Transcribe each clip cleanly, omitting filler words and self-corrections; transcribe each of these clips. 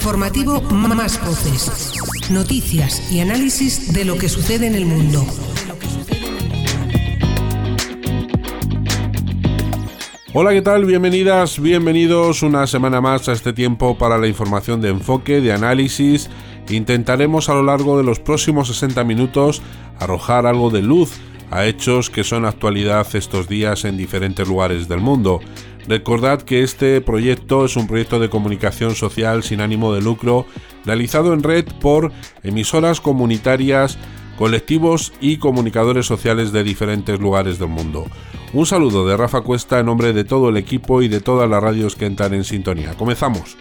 informativo Más Voces. Noticias y análisis de lo que sucede en el mundo. Hola, ¿qué tal? Bienvenidas, bienvenidos una semana más a este tiempo para la información de enfoque, de análisis. Intentaremos a lo largo de los próximos 60 minutos arrojar algo de luz a hechos que son actualidad estos días en diferentes lugares del mundo. Recordad que este proyecto es un proyecto de comunicación social sin ánimo de lucro, realizado en red por emisoras comunitarias, colectivos y comunicadores sociales de diferentes lugares del mundo. Un saludo de Rafa Cuesta en nombre de todo el equipo y de todas las radios que entran en sintonía. ¡Comenzamos!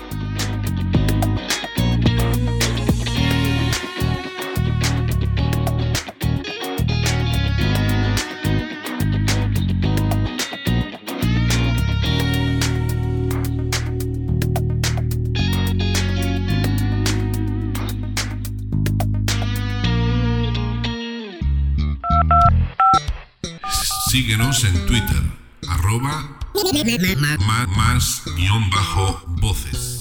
Síguenos en Twitter, @más_voces.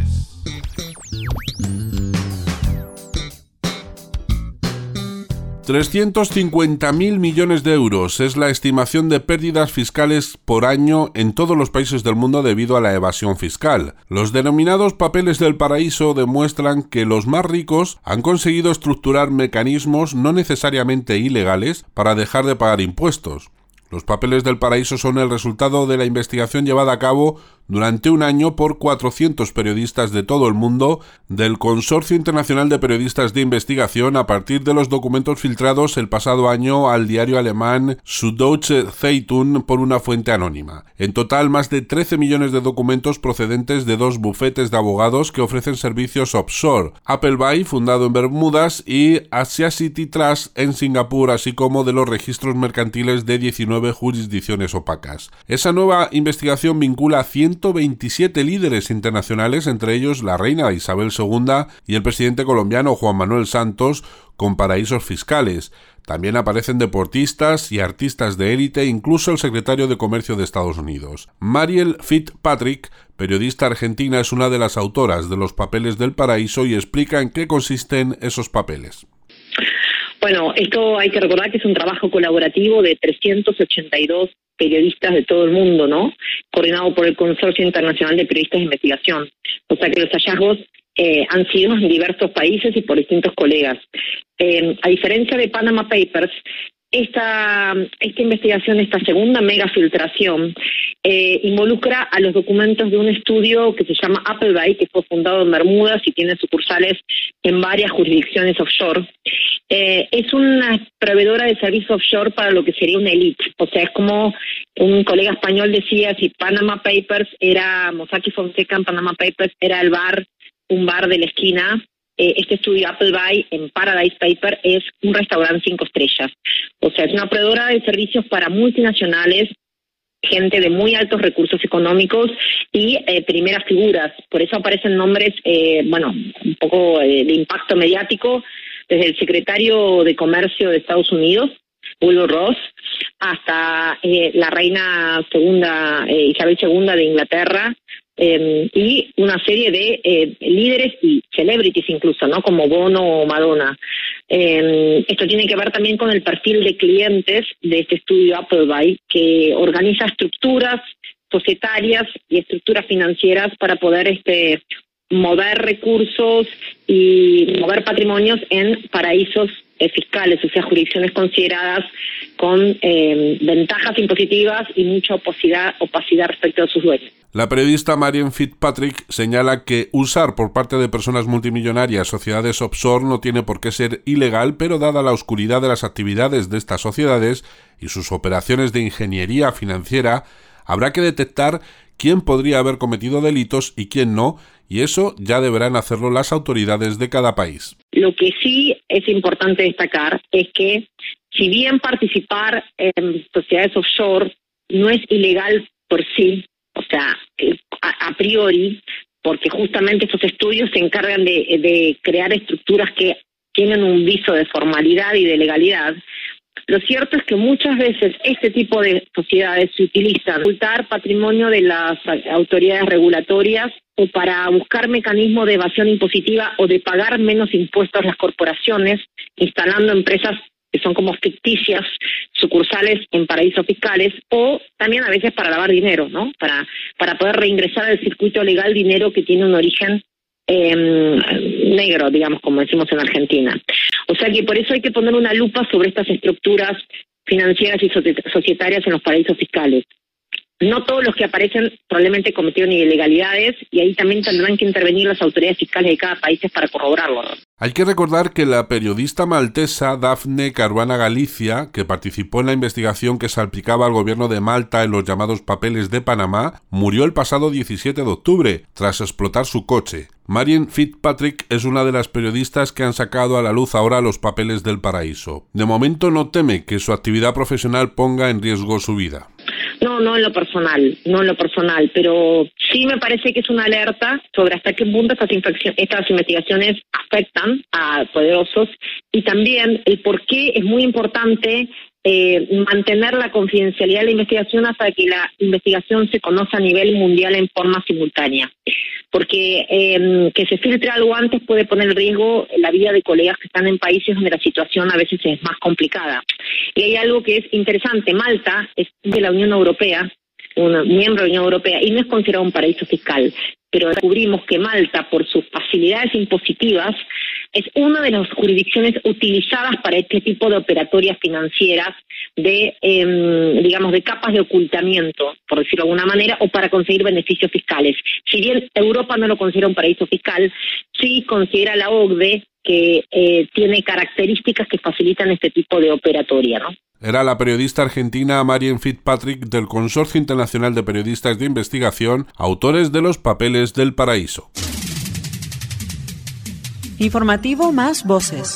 350.000 millones de euros es la estimación de pérdidas fiscales por año en todos los países del mundo debido a la evasión fiscal. Los denominados papeles del paraíso demuestran que los más ricos han conseguido estructurar mecanismos no necesariamente ilegales para dejar de pagar impuestos. Los papeles del paraíso son el resultado de la investigación llevada a cabo durante un año por 400 periodistas de todo el mundo del Consorcio Internacional de Periodistas de Investigación a partir de los documentos filtrados el pasado año al diario alemán Süddeutsche Zeitung por una fuente anónima. En total, más de 13 millones de documentos procedentes de dos bufetes de abogados que ofrecen servicios offshore, Appleby, fundado en Bermudas, y Asiacity Trust en Singapur, así como de los registros mercantiles de 19 jurisdicciones opacas. Esa nueva investigación vincula a 127 líderes internacionales, entre ellos la reina Isabel II y el presidente colombiano Juan Manuel Santos, con paraísos fiscales. También aparecen deportistas y artistas de élite, incluso el secretario de Comercio de Estados Unidos. Mariel Fitzpatrick, periodista argentina, es una de las autoras de los papeles del paraíso y explica en qué consisten esos papeles. Bueno, esto hay que recordar que es un trabajo colaborativo de 382 periodistas de todo el mundo, ¿no? Coordinado por el Consorcio Internacional de Periodistas de Investigación. O sea que los hallazgos han sido en diversos países y por distintos colegas. A diferencia de Panama Papers, esta investigación, esta segunda mega filtración, involucra a los documentos de un estudio que se llama Appleby, que fue fundado en Bermudas y tiene sucursales en varias jurisdicciones offshore. Es una proveedora de servicios offshore para lo que sería una elite. O sea, es como un colega español decía, si Panama Papers era Mossack Fonseca, en Panama Papers era un bar de la esquina. Este estudio Appleby en Paradise Paper es un restaurante 5 estrellas. O sea, es una proveedora de servicios para multinacionales, gente de muy altos recursos económicos y primeras figuras. Por eso aparecen nombres, un poco de impacto mediático, desde el secretario de Comercio de Estados Unidos, Wilbur Ross, hasta la reina segunda, Isabel II de Inglaterra, y una serie de líderes y celebrities incluso, ¿no? Como Bono o Madonna. Esto tiene que ver también con el perfil de clientes de este estudio Appleby, que organiza estructuras societarias y estructuras financieras para poder mover recursos y mover patrimonios en paraísos fiscales, o sea, jurisdicciones consideradas con ventajas impositivas y mucha opacidad respecto a sus dueños. La periodista Marian Fitzpatrick señala que usar por parte de personas multimillonarias sociedades offshore no tiene por qué ser ilegal, pero dada la oscuridad de las actividades de estas sociedades y sus operaciones de ingeniería financiera, habrá que detectar quién podría haber cometido delitos y quién no, y eso ya deberán hacerlo las autoridades de cada país. Lo que sí es importante destacar es que, si bien participar en sociedades offshore no es ilegal por sí, o sea, a priori, porque justamente estos estudios se encargan de crear estructuras que tienen un viso de formalidad y de legalidad, Lo cierto es que muchas veces este tipo de sociedades se utilizan para ocultar patrimonio de las autoridades regulatorias o para buscar mecanismos de evasión impositiva o de pagar menos impuestos a las corporaciones, instalando empresas que son como ficticias, sucursales en paraísos fiscales, o también a veces para lavar dinero, ¿no? Para poder reingresar al circuito legal dinero que tiene un origen negro, digamos, como decimos en Argentina. O sea que por eso hay que poner una lupa sobre estas estructuras financieras y societarias en los paraísos fiscales. No todos los que aparecen probablemente cometieron ilegalidades y ahí también tendrán que intervenir las autoridades fiscales de cada país para corroborarlo. Hay que recordar que la periodista maltesa Daphne Caruana Galizia, que participó en la investigación que salpicaba al gobierno de Malta en los llamados papeles de Panamá, murió el pasado 17 de octubre, tras explotar su coche. Marianne Fitzpatrick es una de las periodistas que han sacado a la luz ahora los papeles del paraíso. De momento no teme que su actividad profesional ponga en riesgo su vida. No en lo personal, pero sí me parece que es una alerta sobre hasta qué punto estas investigaciones afectan a poderosos y también el por qué es muy importante mantener la confidencialidad de la investigación hasta que la investigación se conozca a nivel mundial en forma simultánea. Porque que se filtre algo antes puede poner en riesgo la vida de colegas que están en países donde la situación a veces es más complicada. Y hay algo que es interesante. Malta es de la Unión Europea, un miembro de la Unión Europea, y no es considerado un paraíso fiscal. Pero descubrimos que Malta, por sus facilidades impositivas, es una de las jurisdicciones utilizadas para este tipo de operatorias financieras de, de capas de ocultamiento, por decirlo de alguna manera, o para conseguir beneficios fiscales. Si bien Europa no lo considera un paraíso fiscal, sí considera la OCDE que tiene características que facilitan este tipo de operatoria, ¿no? Era la periodista argentina Marianne Fitzpatrick del Consorcio Internacional de Periodistas de Investigación, autores de los papeles del paraíso. Informativo Más Voces.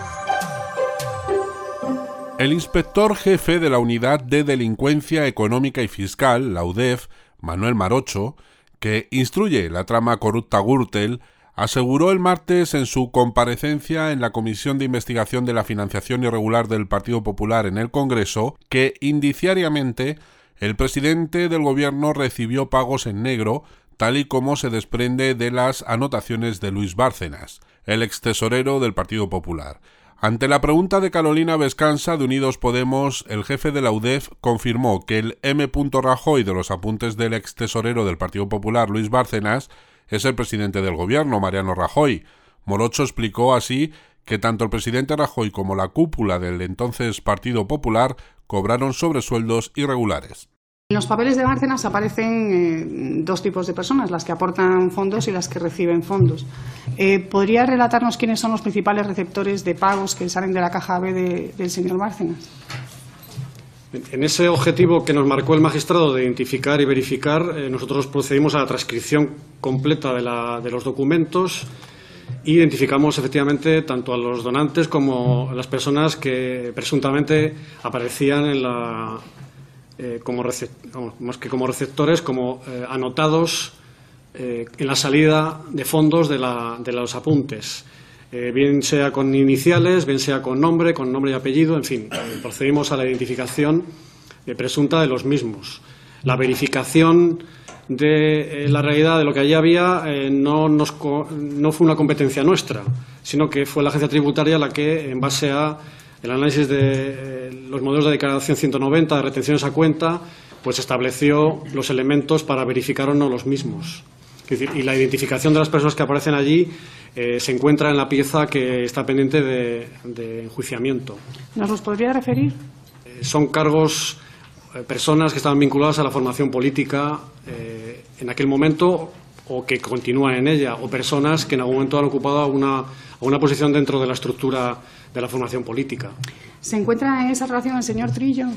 El inspector jefe de la Unidad de Delincuencia Económica y Fiscal, la UDEF, Manuel Marocho, que instruye la trama corrupta Gürtel, aseguró el martes en su comparecencia en la Comisión de Investigación de la Financiación Irregular del Partido Popular en el Congreso que, indiciariamente, el presidente del gobierno recibió pagos en negro, tal y como se desprende de las anotaciones de Luis Bárcenas, el extesorero del Partido Popular. Ante la pregunta de Carolina Vescanza de Unidos Podemos, el jefe de la UDEF confirmó que el M. Rajoy de los apuntes del extesorero del Partido Popular, Luis Bárcenas, es el presidente del gobierno, Mariano Rajoy. Morocho explicó así que tanto el presidente Rajoy como la cúpula del entonces Partido Popular cobraron sobresueldos irregulares. En los papeles de Bárcenas aparecen dos tipos de personas, las que aportan fondos y las que reciben fondos. ¿Podría relatarnos quiénes son los principales receptores de pagos que salen de la caja B del señor Bárcenas? En ese objetivo que nos marcó el magistrado de identificar y verificar, nosotros procedimos a la transcripción completa de los documentos e identificamos efectivamente tanto a los donantes como a las personas que presuntamente aparecían en como receptores, como anotados en la salida de fondos de los apuntes. Bien sea con iniciales, bien sea con nombre y apellido, en fin, procedimos a la identificación presunta de los mismos. La verificación de la realidad de lo que allí había no fue una competencia nuestra, sino que fue la agencia tributaria la que, en base a el análisis de los modelos de declaración 190 de retenciones a cuenta, pues estableció los elementos para verificar o no los mismos. Es decir, y la identificación de las personas que aparecen allí se encuentra en la pieza que está pendiente de enjuiciamiento. ¿Nos los podría referir? Son cargos, personas que estaban vinculadas a la formación política en aquel momento o que continúan en ella, o personas que en algún momento han ocupado una posición dentro de la estructura de la formación política. ¿Se encuentra en esa relación el señor Trillo?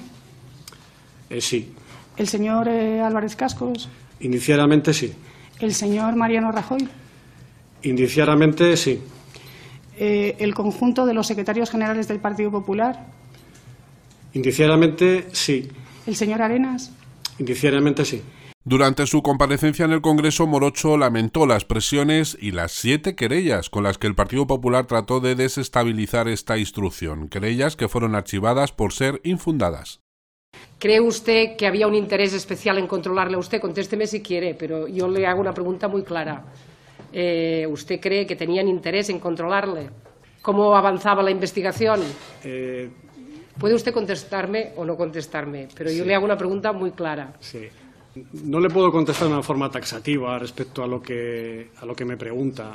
Sí. ¿El señor Álvarez Cascos? Inicialmente sí. ¿El señor Mariano Rajoy? Indiciariamente sí. ¿El conjunto de los secretarios generales del Partido Popular? Indiciariamente sí. ¿El señor Arenas? Indiciariamente sí. Durante su comparecencia en el Congreso, Morocho lamentó las presiones y las 7 querellas con las que el Partido Popular trató de desestabilizar esta instrucción, querellas que fueron archivadas por ser infundadas. ¿Cree usted que había un interés especial en controlarle a usted? Contésteme si quiere, pero yo le hago una pregunta muy clara. ¿Usted cree que tenían interés en controlarle? ¿Cómo avanzaba la investigación? Puede usted contestarme o no contestarme, pero yo le hago una pregunta muy clara. Sí. No le puedo contestar de una forma taxativa respecto a lo que me pregunta.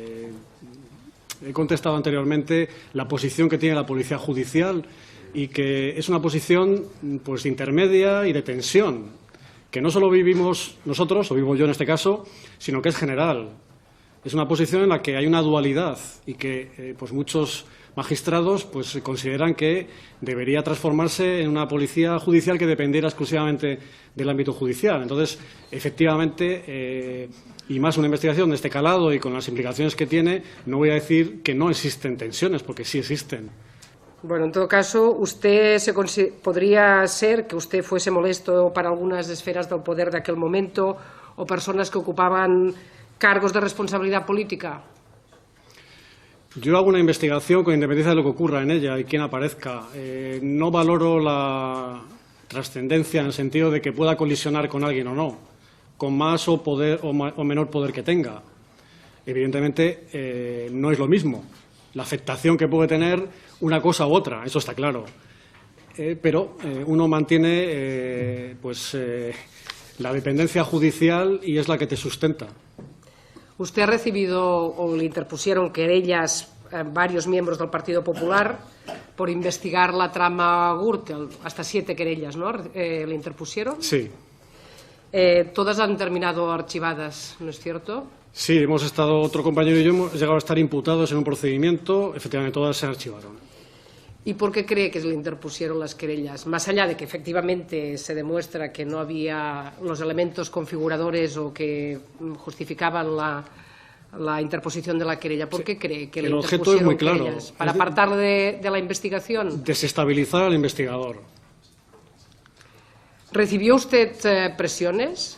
He contestado anteriormente la posición que tiene la Policía Judicial y que es una posición pues intermedia y de tensión, que no solo vivimos nosotros, o vivo yo en este caso, sino que es general. Es una posición en la que hay una dualidad y que pues muchos magistrados pues consideran que debería transformarse en una policía judicial que dependiera exclusivamente del ámbito judicial. Entonces, efectivamente, y más una investigación de este calado y con las implicaciones que tiene, no voy a decir que no existen tensiones, porque sí existen. Bueno, en todo caso, podría ser que usted fuese molesto para algunas esferas del poder de aquel momento o personas que ocupaban cargos de responsabilidad política. Yo hago una investigación con independencia de lo que ocurra en ella y quién aparezca. No valoro la trascendencia en el sentido de que pueda colisionar con alguien o no, con más o menor poder que tenga. Evidentemente, no es lo mismo la afectación que puede tener una cosa u otra, eso está claro. Pero uno mantiene la dependencia judicial y es la que te sustenta. ¿Usted ha recibido o le interpusieron querellas varios miembros del Partido Popular por investigar la trama Gürtel? Hasta 7 querellas, ¿no? ¿Le interpusieron? Sí. Todas han terminado archivadas, ¿no es cierto? Sí, otro compañero y yo hemos llegado a estar imputados en un procedimiento, efectivamente todas se archivaron. ¿Y por qué cree que le interpusieron las querellas? Más allá de que efectivamente se demuestra que no había los elementos configuradores o que justificaban la interposición de la querella, ¿por qué cree que le interpusieron objeto es muy claro. querellas? ¿Para apartarle de la investigación? Desestabilizar al investigador. ¿Recibió usted presiones?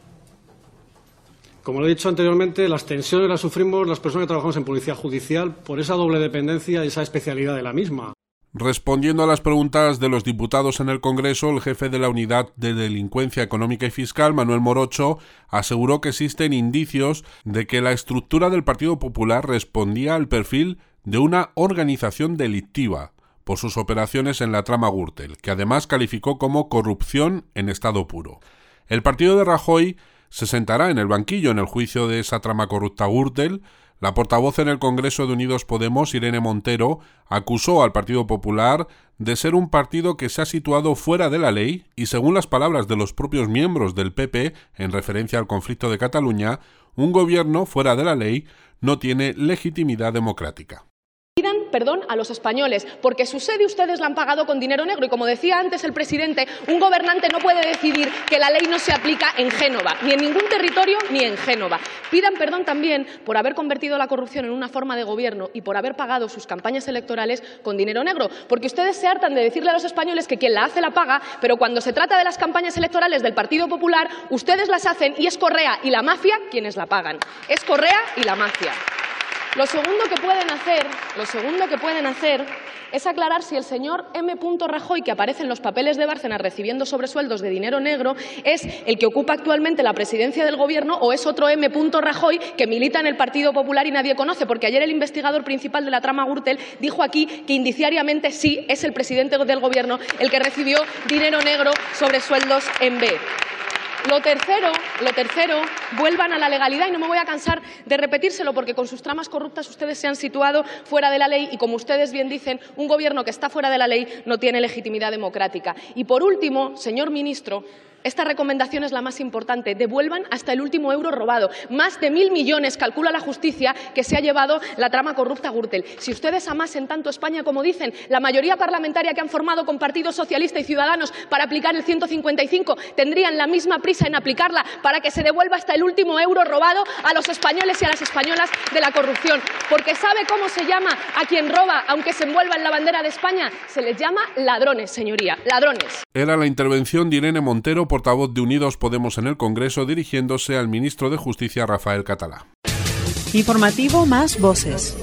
Como le he dicho anteriormente, las tensiones las sufrimos las personas que trabajamos en Policía Judicial por esa doble dependencia y esa especialidad de la misma. Respondiendo a las preguntas de los diputados en el Congreso, el jefe de la Unidad de Delincuencia Económica y Fiscal, Manuel Morocho, aseguró que existen indicios de que la estructura del Partido Popular respondía al perfil de una organización delictiva por sus operaciones en la trama Gürtel, que además calificó como corrupción en estado puro. El partido de Rajoy se sentará en el banquillo en el juicio de esa trama corrupta Gürtel. La portavoz en el Congreso de Unidos Podemos, Irene Montero, acusó al Partido Popular de ser un partido que se ha situado fuera de la ley y, según las palabras de los propios miembros del PP en referencia al conflicto de Cataluña, un gobierno fuera de la ley no tiene legitimidad democrática. Pidan perdón a los españoles, porque su sede ustedes la han pagado con dinero negro y, como decía antes el presidente, un gobernante no puede decidir que la ley no se aplica en Génova, ni en ningún territorio ni en Génova. Pidan perdón también por haber convertido la corrupción en una forma de gobierno y por haber pagado sus campañas electorales con dinero negro, porque ustedes se hartan de decirle a los españoles que quien la hace la paga, pero cuando se trata de las campañas electorales del Partido Popular, ustedes las hacen y es Correa y la mafia quienes la pagan. Es Correa y la mafia. Lo segundo que pueden hacer es aclarar si el señor M. Rajoy, que aparece en los papeles de Bárcenas recibiendo sobresueldos de dinero negro, es el que ocupa actualmente la presidencia del Gobierno o es otro M. Rajoy que milita en el Partido Popular y nadie conoce, porque ayer el investigador principal de la trama Gürtel dijo aquí que indiciariamente sí es el presidente del Gobierno el que recibió dinero negro sobre sueldos en B. Lo tercero, vuelvan a la legalidad, y no me voy a cansar de repetírselo porque con sus tramas corruptas ustedes se han situado fuera de la ley y, como ustedes bien dicen, un gobierno que está fuera de la ley no tiene legitimidad democrática. Y por último, señor ministro, esta recomendación es la más importante. Devuelvan hasta el último euro robado. Más de 1.000 millones, calcula la justicia, que se ha llevado la trama corrupta Gürtel. Si ustedes amasen tanto España como dicen, la mayoría parlamentaria que han formado con Partido Socialista y Ciudadanos para aplicar el 155 tendrían la misma prisa en aplicarla para que se devuelva hasta el último euro robado a los españoles y a las españolas de la corrupción. Porque ¿sabe cómo se llama a quien roba aunque se envuelva en la bandera de España? Se les llama ladrones, señoría, ladrones. Era la intervención de Irene Montero, portavoz de Unidos Podemos en el Congreso, dirigiéndose al ministro de Justicia, Rafael Català. Informativo Más Voces.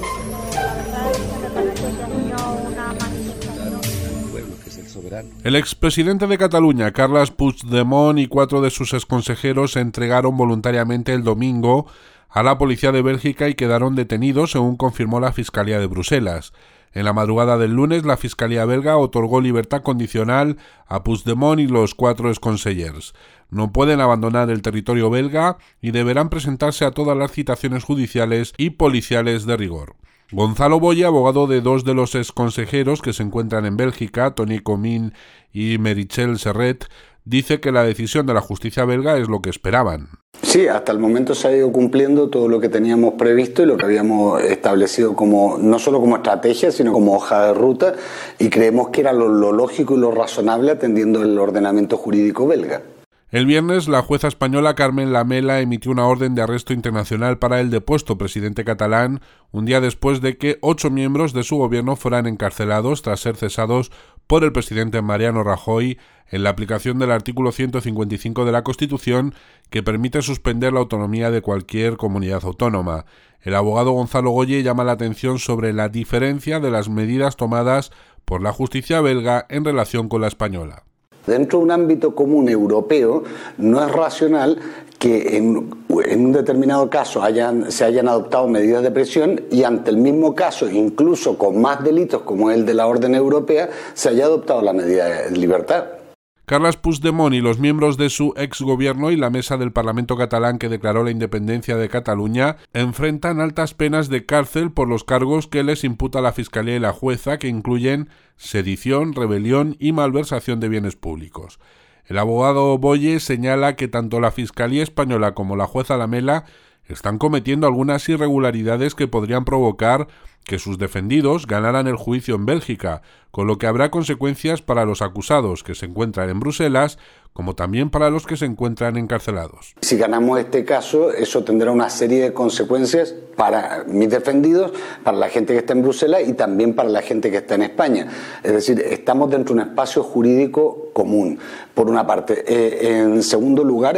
El expresidente de Cataluña, Carles Puigdemont, y 4 de sus exconsejeros se entregaron voluntariamente el domingo a la policía de Bélgica y quedaron detenidos, según confirmó la Fiscalía de Bruselas. En la madrugada del lunes, la Fiscalía belga otorgó libertad condicional a Puigdemont y los 4 exconsellers. No pueden abandonar el territorio belga y deberán presentarse a todas las citaciones judiciales y policiales de rigor. Gonzalo Boye, abogado de 2 de los exconsejeros que se encuentran en Bélgica, Toni Comín y Meritxell Serret, dice que la decisión de la justicia belga es lo que esperaban. Sí, hasta el momento se ha ido cumpliendo todo lo que teníamos previsto y lo que habíamos establecido como no solo como estrategia, sino como hoja de ruta, y creemos que era lo lógico y lo razonable atendiendo el ordenamiento jurídico belga. El viernes, la jueza española Carmen Lamela emitió una orden de arresto internacional para el depuesto presidente catalán, un día después de que 8 miembros de su gobierno fueran encarcelados tras ser cesados por el presidente Mariano Rajoy en la aplicación del artículo 155 de la Constitución, que permite suspender la autonomía de cualquier comunidad autónoma. El abogado Gonzalo Boye llama la atención sobre la diferencia de las medidas tomadas por la justicia belga en relación con la española. Dentro de un ámbito común europeo, no es racional que en un determinado caso se hayan adoptado medidas de presión y ante el mismo caso, incluso con más delitos como el de la orden europea, se haya adoptado la medida de libertad. Carles Puigdemont y los miembros de su exgobierno y la mesa del Parlamento catalán que declaró la independencia de Cataluña enfrentan altas penas de cárcel por los cargos que les imputa la Fiscalía y la jueza, que incluyen sedición, rebelión y malversación de bienes públicos. El abogado Boye señala que tanto la Fiscalía española como la jueza Lamela están cometiendo algunas irregularidades que podrían provocar que sus defendidos ganaran el juicio en Bélgica, con lo que habrá consecuencias para los acusados que se encuentran en Bruselas, como también para los que se encuentran encarcelados. Si ganamos este caso, eso tendrá una serie de consecuencias para mis defendidos, para la gente que está en Bruselas y también para la gente que está en España. Es decir, estamos dentro de un espacio jurídico común, por una parte. En segundo lugar,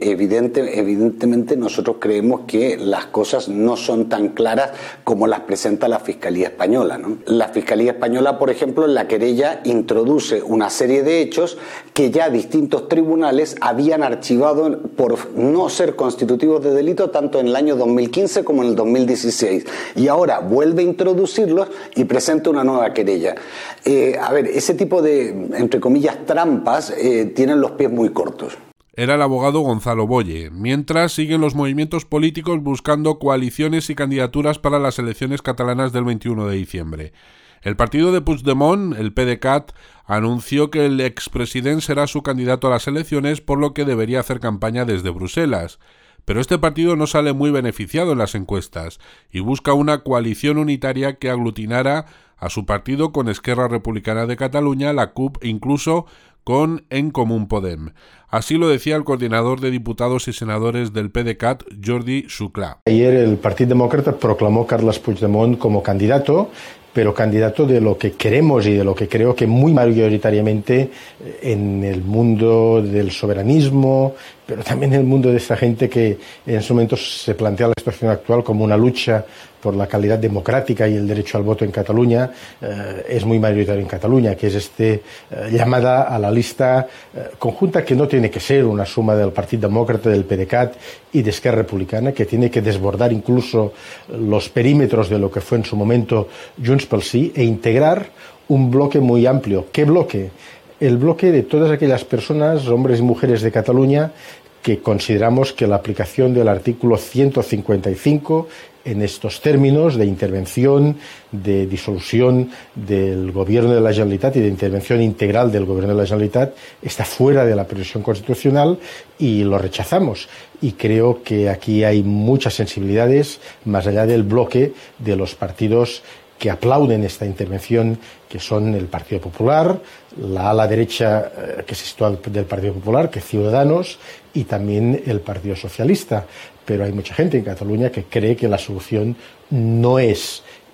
evidentemente nosotros creemos que las cosas no son tan claras como las presenta la Fiscalía Española, ¿no? La Fiscalía Española, por ejemplo, en la querella introduce una serie de hechos que ya distintos tribunales habían archivado por no ser constitutivos de delito tanto en el año 2015 como en el 2016, y ahora vuelve a introducirlos y presenta una nueva querella. Ese tipo de, entre comillas, trampas tienen los pies muy cortos. Era el abogado Gonzalo Boye. Mientras, siguen los movimientos políticos buscando coaliciones y candidaturas para las elecciones catalanas del 21 de diciembre. El partido de Puigdemont, el PDeCAT, anunció que el expresidente será su candidato a las elecciones, por lo que debería hacer campaña desde Bruselas. Pero este partido no sale muy beneficiado en las encuestas y busca una coalición unitaria que aglutinara a su partido con Esquerra Republicana de Cataluña, la CUP e incluso con En Comú Podem. Así lo decía el coordinador de diputados y senadores del PDeCAT, Jordi Xuclà. Ayer el Partido Demócrata proclamó a Carles Puigdemont como candidato, pero candidato de lo que queremos y de lo que creo que muy mayoritariamente en el mundo del soberanismo, pero también en el mundo de esta gente que en estos momentos se plantea la situación actual como una lucha por la calidad democrática y el derecho al voto en Cataluña, es muy mayoritario en Cataluña, que es llamada a la lista conjunta, que no tiene que ser una suma del Partido Demócrata, del PDeCAT y de Esquerra Republicana, que tiene que desbordar incluso los perímetros de lo que fue en su momento Junts pel Sí e integrar un bloque muy amplio. ¿Qué bloque? El bloque de todas aquellas personas, hombres y mujeres de Cataluña, que consideramos que la aplicación del artículo 155 en estos términos de intervención, de disolución del Gobierno de la Generalitat y de intervención integral del Gobierno de la Generalitat está fuera de la previsión constitucional y lo rechazamos. Y creo que aquí hay muchas sensibilidades más allá del bloque de los partidos que aplauden esta intervención, que son el Partido Popular, la ala derecha que se sitúa del Partido Popular, que es Ciudadanos, y también el Partido Socialista. Pero hay mucha gente en Cataluña que cree que la solución no es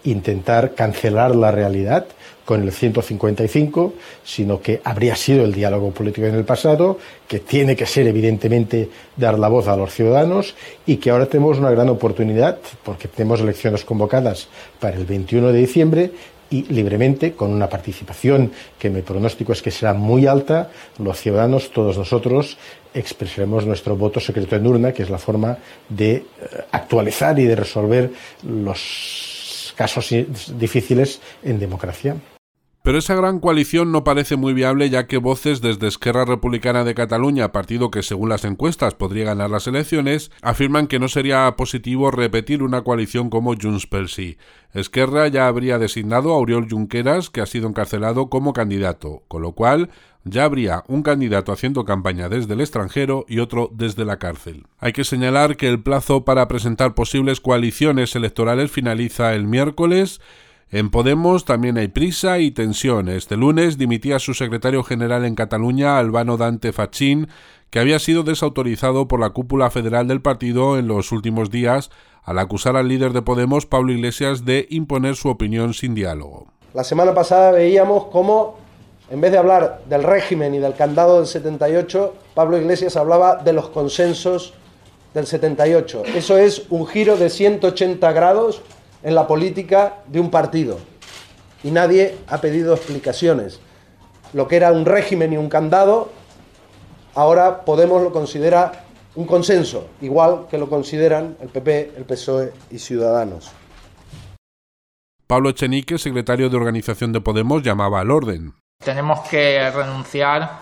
intentar cancelar la realidad con el 155, sino que habría sido el diálogo político en el pasado, que tiene que ser evidentemente dar la voz a los ciudadanos y que ahora tenemos una gran oportunidad porque tenemos elecciones convocadas para el 21 de diciembre y libremente, con una participación que mi pronóstico es que será muy alta, los ciudadanos, todos nosotros, expresaremos nuestro voto secreto en urna, que es la forma de actualizar y de resolver los casos difíciles en democracia. Pero esa gran coalición no parece muy viable, ya que voces desde Esquerra Republicana de Cataluña, partido que según las encuestas podría ganar las elecciones, afirman que no sería positivo repetir una coalición como Junts pel Sí. Esquerra ya habría designado a Oriol Junqueras, que ha sido encarcelado como candidato, con lo cual ya habría un candidato haciendo campaña desde el extranjero y otro desde la cárcel. Hay que señalar que el plazo para presentar posibles coaliciones electorales finaliza el miércoles. En Podemos también hay prisa y tensión. Este lunes dimitía su secretario general en Cataluña, Albano Dante Fachín, que había sido desautorizado por la cúpula federal del partido en los últimos días al acusar al líder de Podemos, Pablo Iglesias, de imponer su opinión sin diálogo. La semana pasada veíamos cómo, en vez de hablar del régimen y del candado del 78, Pablo Iglesias hablaba de los consensos del 78. Eso es un giro de 180 grados en la política de un partido. Y nadie ha pedido explicaciones. Lo que era un régimen y un candado, ahora Podemos lo considera un consenso, igual que lo consideran el PP, el PSOE y Ciudadanos. Pablo Echenique, secretario de organización de Podemos, llamaba al orden. Tenemos que renunciar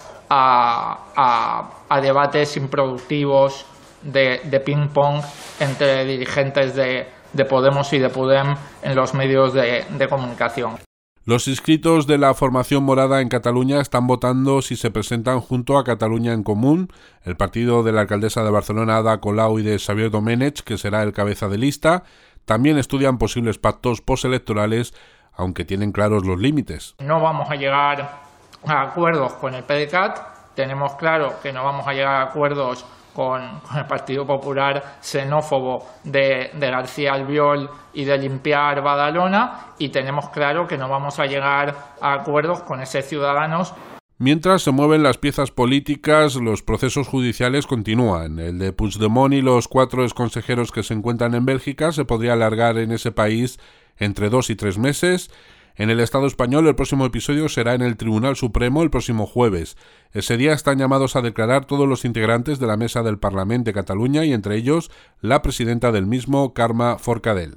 a debates improductivos de ping-pong entre dirigentes de Podemos y de Podem en los medios de comunicación. Los inscritos de la formación morada en Cataluña están votando si se presentan junto a Catalunya en Comú, el partido de la alcaldesa de Barcelona, Ada Colau, y de Xavier Domènech, que será el cabeza de lista. También estudian posibles pactos postelectorales, aunque tienen claros los límites. No vamos a llegar a acuerdos con el PDeCAT, tenemos claro que no vamos a llegar a acuerdos con el Partido Popular xenófobo de García Albiol y de limpiar Badalona, y tenemos claro que no vamos a llegar a acuerdos con ese Ciudadanos. Mientras se mueven las piezas políticas, los procesos judiciales continúan. El de Puigdemont y los 4 exconsejeros que se encuentran en Bélgica se podría alargar en ese país entre 2 y 3 meses. En el Estado español, el próximo episodio será en el Tribunal Supremo el próximo jueves. Ese día están llamados a declarar todos los integrantes de la mesa del Parlament de Cataluña y entre ellos la presidenta del mismo, Carme Forcadell.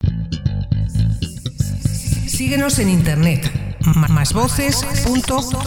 Síguenos en internet, masvoces.org.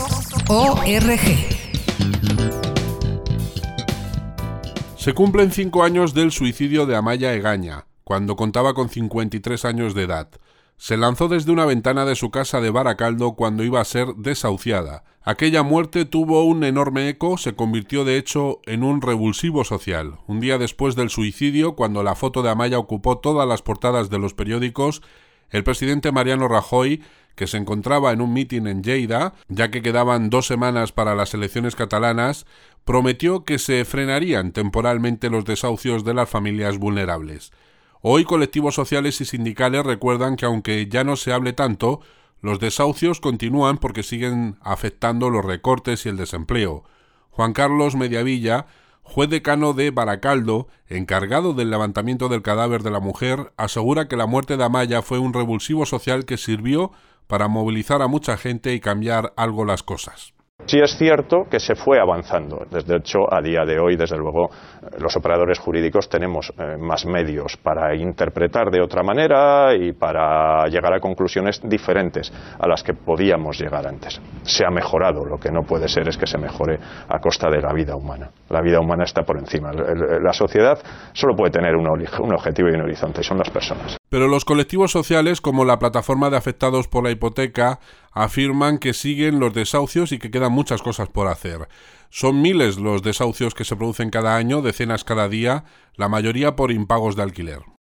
Se cumplen 5 años del suicidio de Amaia Egaña, cuando contaba con 53 años de edad. Se lanzó desde una ventana de su casa de Baracaldo cuando iba a ser desahuciada. Aquella muerte tuvo un enorme eco, se convirtió de hecho en un revulsivo social. Un día después del suicidio, cuando la foto de Amaia ocupó todas las portadas de los periódicos, el presidente Mariano Rajoy, que se encontraba en un mitin en Lleida, ya que quedaban 2 semanas para las elecciones catalanas, prometió que se frenarían temporalmente los desahucios de las familias vulnerables. Hoy colectivos sociales y sindicales recuerdan que aunque ya no se hable tanto, los desahucios continúan porque siguen afectando los recortes y el desempleo. Juan Carlos Mediavilla, juez decano de Baracaldo, encargado del levantamiento del cadáver de la mujer, asegura que la muerte de Amaia fue un revulsivo social que sirvió para movilizar a mucha gente y cambiar algo las cosas. Sí es cierto que se fue avanzando. Desde hecho, a día de hoy, desde luego, los operadores jurídicos tenemos más medios para interpretar de otra manera y para llegar a conclusiones diferentes a las que podíamos llegar antes. Se ha mejorado, lo que no puede ser es que se mejore a costa de la vida humana. La vida humana está por encima. La sociedad solo puede tener un objetivo y un horizonte, y son las personas. Pero los colectivos sociales, como la Plataforma de Afectados por la Hipoteca, afirman que siguen los desahucios y que quedan muchas cosas por hacer. Son miles los desahucios que se producen cada año, decenas cada día, la mayoría por impagos de alquiler.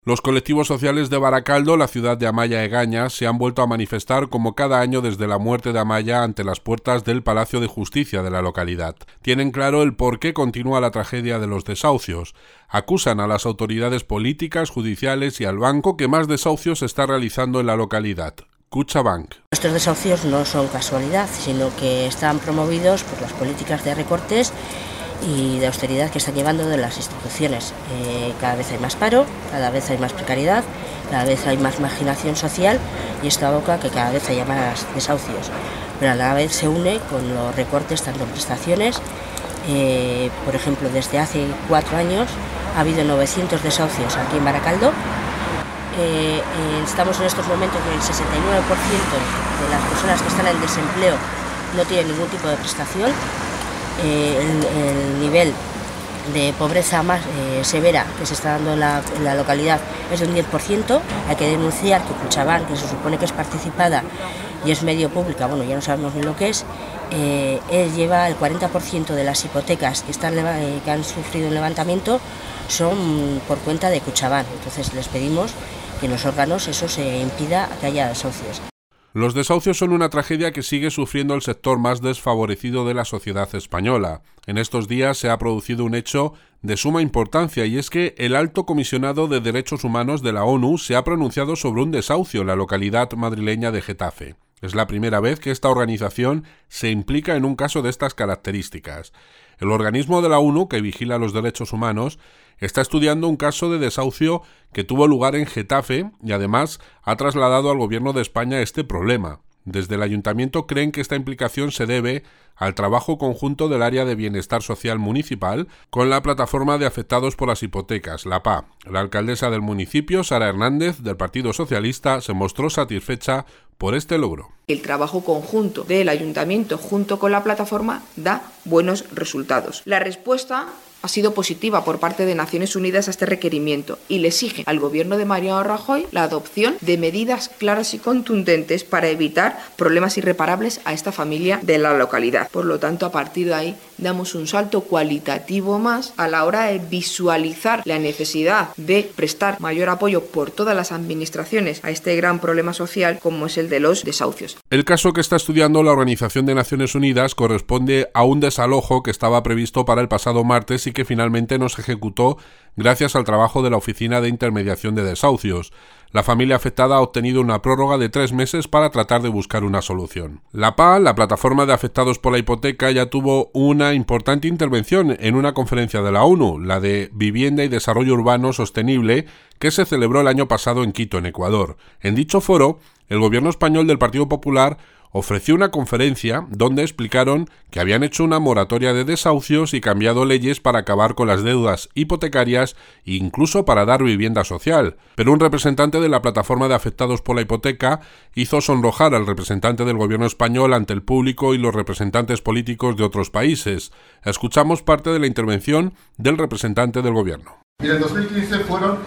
Los colectivos sociales de Baracaldo, la ciudad de Amaya Egaña, se han vuelto a manifestar como cada año desde la muerte de Amaya ante las puertas del Palacio de Justicia de la localidad. Tienen claro el por qué continúa la tragedia de los desahucios. Acusan a las autoridades políticas, judiciales y al banco que más desahucios se está realizando en la localidad. Cuchabank. Estos desahucios no son casualidad, sino que están promovidos por las políticas de recortes y de austeridad que están llevando de las instituciones. Cada vez hay más paro, cada vez hay más precariedad, cada vez hay más marginación social y esto aboca a que cada vez haya más desahucios. Pero a la vez se une con los recortes tanto en prestaciones, por ejemplo, desde hace 4 años ha habido 900 desahucios aquí en Baracaldo. Estamos en estos momentos en el 69% de las personas que están en desempleo no tienen ningún tipo de prestación. El nivel de pobreza más severa que se está dando en la localidad es de un 10%. Hay que denunciar que Cuchabank, que se supone que es participada y es medio pública, bueno, ya no sabemos ni lo que es, lleva el 40% de las hipotecas que han sufrido un levantamiento son por cuenta de Cuchabank. Entonces les pedimos que en los órganos eso se impida que haya desahucios. Los desahucios son una tragedia que sigue sufriendo el sector más desfavorecido de la sociedad española. En estos días se ha producido un hecho de suma importancia y es que el Alto Comisionado de Derechos Humanos de la ONU se ha pronunciado sobre un desahucio en la localidad madrileña de Getafe. Es la primera vez que esta organización se implica en un caso de estas características. El organismo de la ONU, que vigila los derechos humanos, está estudiando un caso de desahucio que tuvo lugar en Getafe y además ha trasladado al Gobierno de España este problema. Desde el Ayuntamiento creen que esta implicación se debe al trabajo conjunto del Área de Bienestar Social Municipal con la Plataforma de Afectados por las Hipotecas, la PA. La alcaldesa del municipio, Sara Hernández, del Partido Socialista, se mostró satisfecha por este logro. El trabajo conjunto del Ayuntamiento junto con la plataforma da buenos resultados. La respuesta ha sido positiva por parte de Naciones Unidas a este requerimiento y le exige al gobierno de Mariano Rajoy la adopción de medidas claras y contundentes para evitar problemas irreparables a esta familia de la localidad. Por lo tanto, a partir de ahí damos un salto cualitativo más a la hora de visualizar la necesidad de prestar mayor apoyo por todas las administraciones a este gran problema social como es el de los desahucios. El caso que está estudiando la Organización de Naciones Unidas corresponde a un desalojo que estaba previsto para el pasado martes y que finalmente no se ejecutó gracias al trabajo de la Oficina de Intermediación de Desahucios. La familia afectada ha obtenido una prórroga de 3 meses para tratar de buscar una solución. La PA, la Plataforma de Afectados por la Hipoteca, ya tuvo una importante intervención en una conferencia de la ONU, la de Vivienda y Desarrollo Urbano Sostenible, que se celebró el año pasado en Quito, en Ecuador. En dicho foro, el gobierno español del Partido Popular ofreció una conferencia donde explicaron que habían hecho una moratoria de desahucios y cambiado leyes para acabar con las deudas hipotecarias e incluso para dar vivienda social. Pero un representante de la Plataforma de Afectados por la Hipoteca hizo sonrojar al representante del gobierno español ante el público y los representantes políticos de otros países. Escuchamos parte de la intervención del representante del gobierno. Mira, en 2015 fueron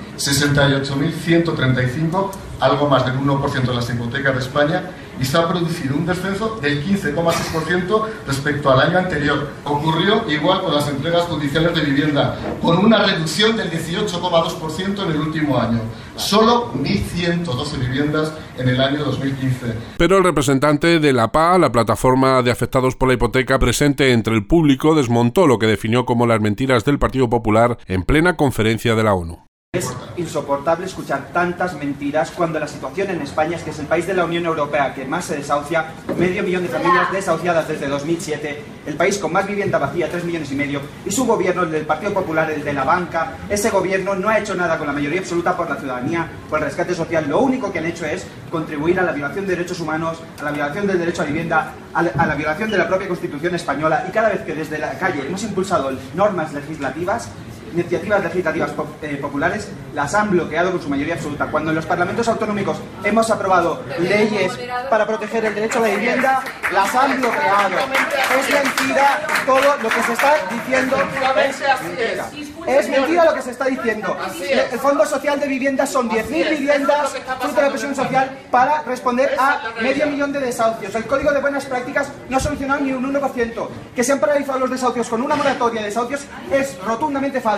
68.135, algo más del 1% de las hipotecas de España, y se ha producido un descenso del 15,6% respecto al año anterior. Ocurrió igual con las entregas judiciales de vivienda, con una reducción del 18,2% en el último año. Solo 1.112 viviendas en el año 2015. Pero el representante de la PA, la Plataforma de Afectados por la Hipoteca, presente entre el público, desmontó lo que definió como las mentiras del Partido Popular en plena conferencia de la ONU. Es insoportable escuchar tantas mentiras cuando la situación en España es que es el país de la Unión Europea que más se desahucia, 500.000 de familias desahuciadas desde 2007, el país con más vivienda vacía, 3,5 millones, y su gobierno, el del Partido Popular, el de la banca, ese gobierno no ha hecho nada con la mayoría absoluta por la ciudadanía, por el rescate social. Lo único que han hecho es contribuir a la violación de derechos humanos, a la violación del derecho a vivienda, a la violación de la propia Constitución española, y cada vez que desde la calle hemos impulsado normas legislativas, iniciativas legislativas populares, las han bloqueado con su mayoría absoluta. Cuando en los parlamentos autonómicos hemos aprobado leyes para proteger el derecho a la vivienda, las han bloqueado. Es mentira todo lo que se está diciendo. Es mentira lo que se está diciendo. El Fondo Social de Vivienda son 10.000 viviendas fruto de la presión social para responder a 500.000 de desahucios. El Código de Buenas Prácticas no ha solucionado ni un 1%. Que se han paralizado los desahucios con una moratoria de desahucios es rotundamente falso.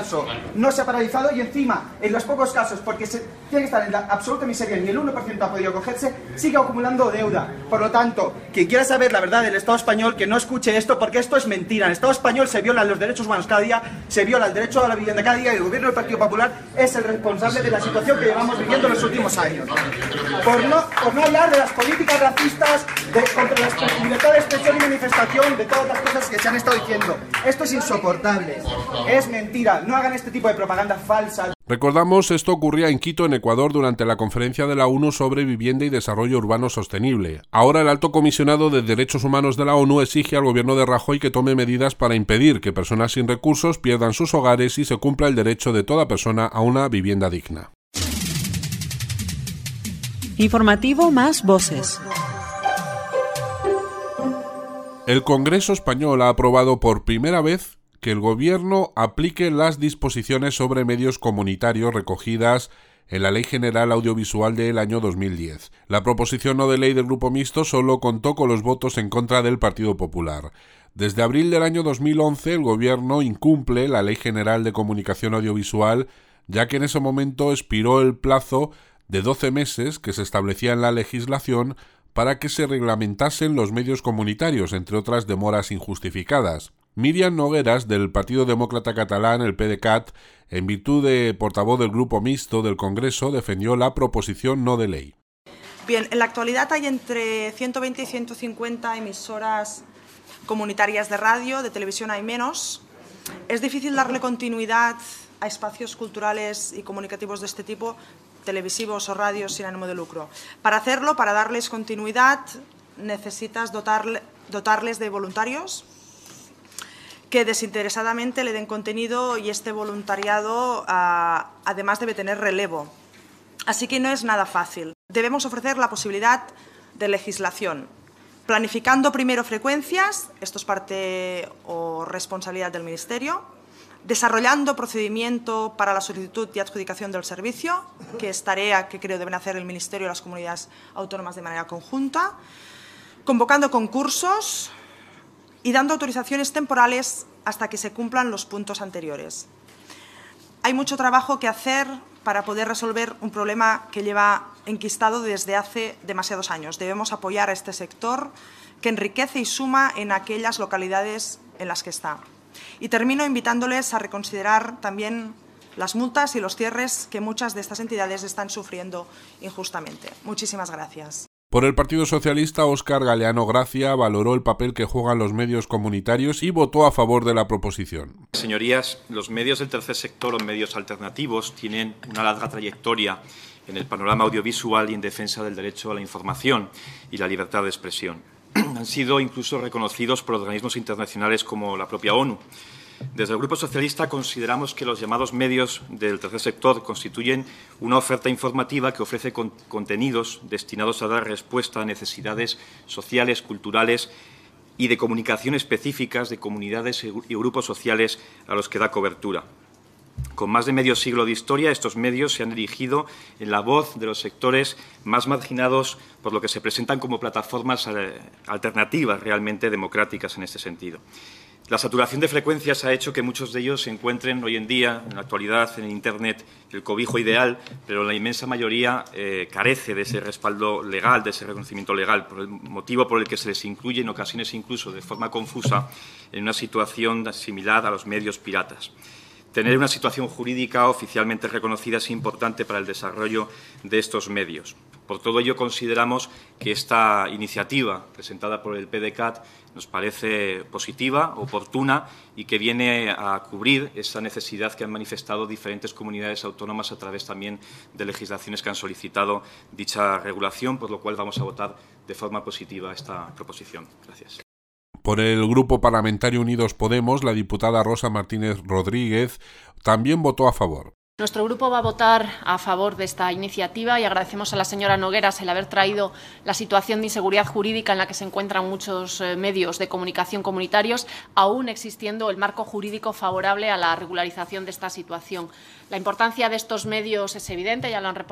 falso. No se ha paralizado y encima, en los pocos casos, porque se tiene que estar en la absoluta miseria y el 1% ha podido acogerse, sigue acumulando deuda. Por lo tanto, quien quiera saber la verdad del Estado español, que no escuche esto, porque esto es mentira. En el Estado español se violan los derechos humanos cada día, se viola el derecho a la vivienda cada día y el gobierno del Partido Popular es el responsable de la situación que llevamos viviendo en los últimos años. Por no hablar de las políticas racistas, contra la libertad de expresión y manifestación, de todas las cosas que se han estado diciendo. Esto es insoportable, es mentira, no hagan este tipo de propaganda falsa. Recordamos, esto ocurría en Quito, en Ecuador, durante la conferencia de la ONU sobre vivienda y desarrollo urbano sostenible. Ahora el alto comisionado de Derechos Humanos de la ONU exige al gobierno de Rajoy que tome medidas para impedir que personas sin recursos pierdan sus hogares y se cumpla el derecho de toda persona a una vivienda digna. Informativo Más Voces. El Congreso español ha aprobado por primera vez que el Gobierno aplique las disposiciones sobre medios comunitarios recogidas en la Ley General Audiovisual del año 2010. La proposición no de ley del Grupo Mixto solo contó con los votos en contra del Partido Popular. Desde abril del año 2011, el Gobierno incumple la Ley General de Comunicación Audiovisual, ya que en ese momento expiró el plazo de 12 meses que se establecía en la legislación para que se reglamentasen los medios comunitarios, entre otras demoras injustificadas. Miriam Nogueras, del Partido Demócrata Catalán, el PDeCAT, en virtud de portavoz del Grupo Mixto del Congreso, defendió la proposición no de ley. Bien, en la actualidad hay entre 120 y 150 emisoras comunitarias de radio, de televisión hay menos. Es difícil darle continuidad a espacios culturales y comunicativos de este tipo, televisivos o radios sin ánimo de lucro. Para hacerlo, para darles continuidad, necesitas dotarles de voluntarios que desinteresadamente le den contenido y este voluntariado además debe tener relevo. Así que no es nada fácil. Debemos ofrecer la posibilidad de legislación, planificando primero frecuencias, esto es parte o responsabilidad del Ministerio, desarrollando procedimiento para la solicitud y adjudicación del servicio, que es tarea que creo deben hacer el Ministerio y las comunidades autónomas de manera conjunta, convocando concursos y dando autorizaciones temporales hasta que se cumplan los puntos anteriores. Hay mucho trabajo que hacer para poder resolver un problema que lleva enquistado desde hace demasiados años. Debemos apoyar a este sector que enriquece y suma en aquellas localidades en las que está. Y termino invitándoles a reconsiderar también las multas y los cierres que muchas de estas entidades están sufriendo injustamente. Muchísimas gracias. Por el Partido Socialista, Óscar Galeano Gracia valoró el papel que juegan los medios comunitarios y votó a favor de la proposición. Señorías, los medios del tercer sector o medios alternativos tienen una larga trayectoria en el panorama audiovisual y en defensa del derecho a la información y la libertad de expresión. Han sido incluso reconocidos por organismos internacionales como la propia ONU. Desde el Grupo Socialista consideramos que los llamados medios del tercer sector constituyen una oferta informativa que ofrece contenidos destinados a dar respuesta a necesidades sociales, culturales y de comunicación específicas de comunidades y grupos sociales a los que da cobertura. Con más de medio siglo de historia, estos medios se han erigido en la voz de los sectores más marginados, por lo que se presentan como plataformas alternativas realmente democráticas en este sentido. La saturación de frecuencias ha hecho que muchos de ellos se encuentren hoy en día, en la actualidad, en Internet, el cobijo ideal, pero la inmensa mayoría carece de ese respaldo legal, de ese reconocimiento legal, por el motivo por el que se les incluye en ocasiones incluso de forma confusa en una situación similar a los medios piratas. Tener una situación jurídica oficialmente reconocida es importante para el desarrollo de estos medios. Por todo ello, consideramos que esta iniciativa presentada por el PDeCAT nos parece positiva, oportuna y que viene a cubrir esa necesidad que han manifestado diferentes comunidades autónomas a través también de legislaciones que han solicitado dicha regulación, por lo cual vamos a votar de forma positiva esta proposición. Gracias. Por el Grupo Parlamentario Unidos Podemos, la diputada Rosa Martínez Rodríguez también votó a favor. Nuestro grupo va a votar a favor de esta iniciativa y agradecemos a la señora Nogueras el haber traído la situación de inseguridad jurídica en la que se encuentran muchos medios de comunicación comunitarios, aún existiendo el marco jurídico favorable a la regularización de esta situación. La importancia de estos medios es evidente, ya lo han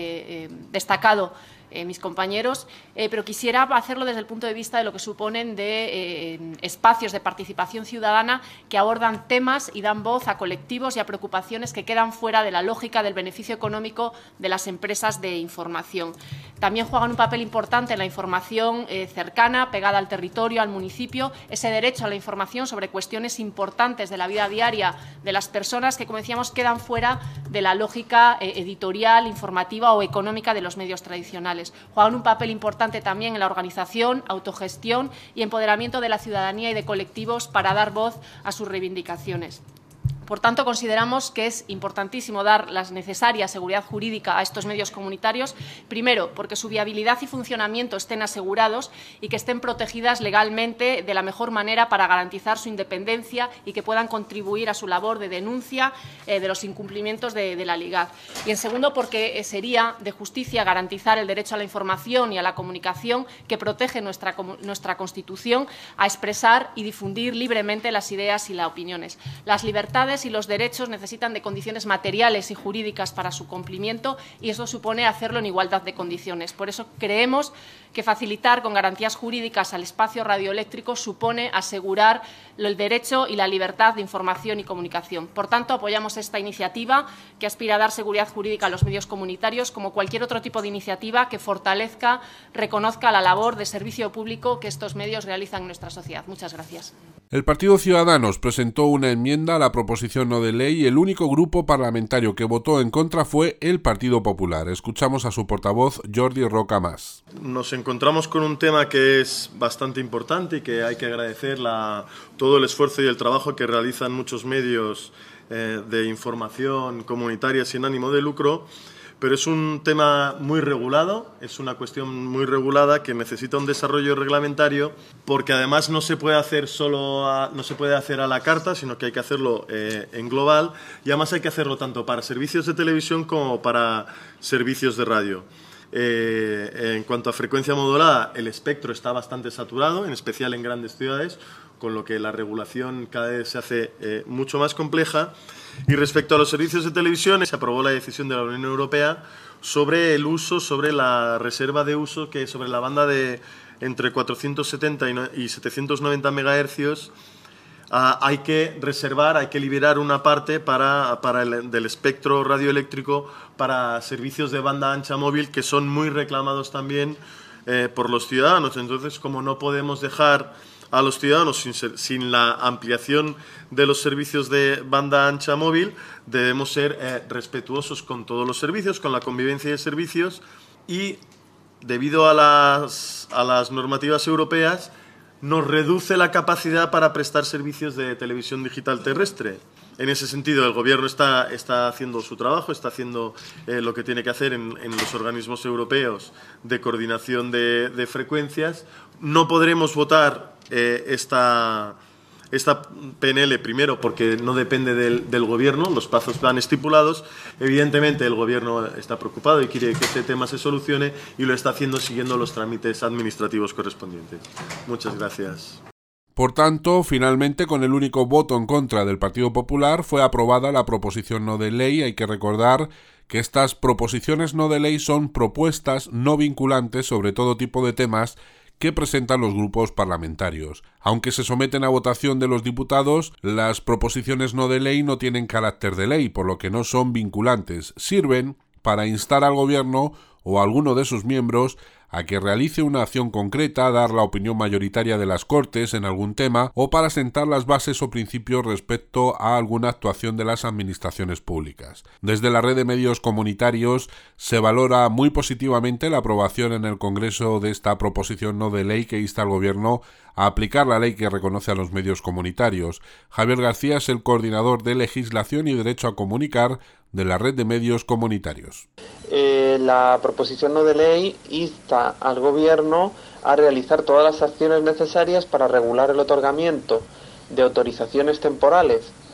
destacado mis compañeros, pero quisiera hacerlo desde el punto de vista de lo que suponen de espacios de participación ciudadana que abordan temas y dan voz a colectivos y a preocupaciones que quedan fuera de la lógica del beneficio económico de las empresas de información. También juegan un papel importante en la información cercana, pegada al territorio, al municipio, ese derecho a la información sobre cuestiones importantes de la vida diaria de las personas que, como decíamos, quedan fuera de la lógica editorial, informativa o económica de los medios tradicionales. Juegan un papel importante también en la organización, autogestión y empoderamiento de la ciudadanía y de colectivos para dar voz a sus reivindicaciones. Por tanto, consideramos que es importantísimo dar la necesaria seguridad jurídica a estos medios comunitarios, primero, porque su viabilidad y funcionamiento estén asegurados y que estén protegidas legalmente de la mejor manera para garantizar su independencia y que puedan contribuir a su labor de denuncia de los incumplimientos de la LIGAD. Y, en segundo, porque sería de justicia garantizar el derecho a la información y a la comunicación que protege nuestra Constitución a expresar y difundir libremente las ideas y las opiniones. Las libertades y los derechos necesitan de condiciones materiales y jurídicas para su cumplimiento y eso supone hacerlo en igualdad de condiciones. Por eso creemos que facilitar con garantías jurídicas al espacio radioeléctrico supone asegurar el derecho y la libertad de información y comunicación. Por tanto, apoyamos esta iniciativa que aspira a dar seguridad jurídica a los medios comunitarios, como cualquier otro tipo de iniciativa que fortalezca, reconozca la labor de servicio público que estos medios realizan en nuestra sociedad. Muchas gracias. El Partido Ciudadanos presentó una enmienda a la proposición no de ley y el único grupo parlamentario que votó en contra fue el Partido Popular. Escuchamos a su portavoz, Jordi Roca Mas. Nos encontramos con un tema que es bastante importante y que hay que agradecer todo el esfuerzo y el trabajo que realizan muchos medios de información comunitaria sin ánimo de lucro, pero es un tema muy regulado, es una cuestión muy regulada que necesita un desarrollo reglamentario porque además no se puede hacer no se puede hacer a la carta, sino que hay que hacerlo en global y además hay que hacerlo tanto para servicios de televisión como para servicios de radio. En cuanto a frecuencia modulada, el espectro está bastante saturado, en especial en grandes ciudades, con lo que la regulación cada vez se hace mucho más compleja. Y respecto a los servicios de televisión, se aprobó la decisión de la Unión Europea sobre el uso, sobre la reserva de uso, que sobre la banda de entre 470 y 790 MHz hay que reservar, hay que liberar una parte del espectro radioeléctrico para servicios de banda ancha móvil que son muy reclamados también por los ciudadanos. Entonces, como no podemos dejar a los ciudadanos sin la ampliación de los servicios de banda ancha móvil, debemos ser respetuosos con todos los servicios, con la convivencia de servicios y, debido a las normativas europeas, nos reduce la capacidad para prestar servicios de televisión digital terrestre. En ese sentido, el Gobierno está haciendo su trabajo, está haciendo lo que tiene que hacer en los organismos europeos de coordinación de frecuencias. No podremos votar esta PNL, primero porque no depende del Gobierno, los plazos van estipulados. Evidentemente el Gobierno está preocupado y quiere que este tema se solucione y lo está haciendo siguiendo los trámites administrativos correspondientes. Muchas gracias. Por tanto, finalmente, con el único voto en contra del Partido Popular, fue aprobada la proposición no de ley. Hay que recordar que estas proposiciones no de ley son propuestas no vinculantes sobre todo tipo de temas que presentan los grupos parlamentarios. Aunque se someten a votación de los diputados, las proposiciones no de ley no tienen carácter de ley, por lo que no son vinculantes. Sirven para instar al Gobierno o a alguno de sus miembros a que realice una acción concreta, dar la opinión mayoritaria de las Cortes en algún tema o para sentar las bases o principios respecto a alguna actuación de las administraciones públicas. Desde la red de medios comunitarios se valora muy positivamente la aprobación en el Congreso de esta proposición no de ley que insta al Gobierno a aplicar la ley que reconoce a los medios comunitarios. Javier García es el coordinador de Legislación y Derecho a Comunicar de la red de medios comunitarios. La proposición no de ley insta al Gobierno a realizar todas las acciones necesarias para regular el otorgamiento de autorizaciones temporales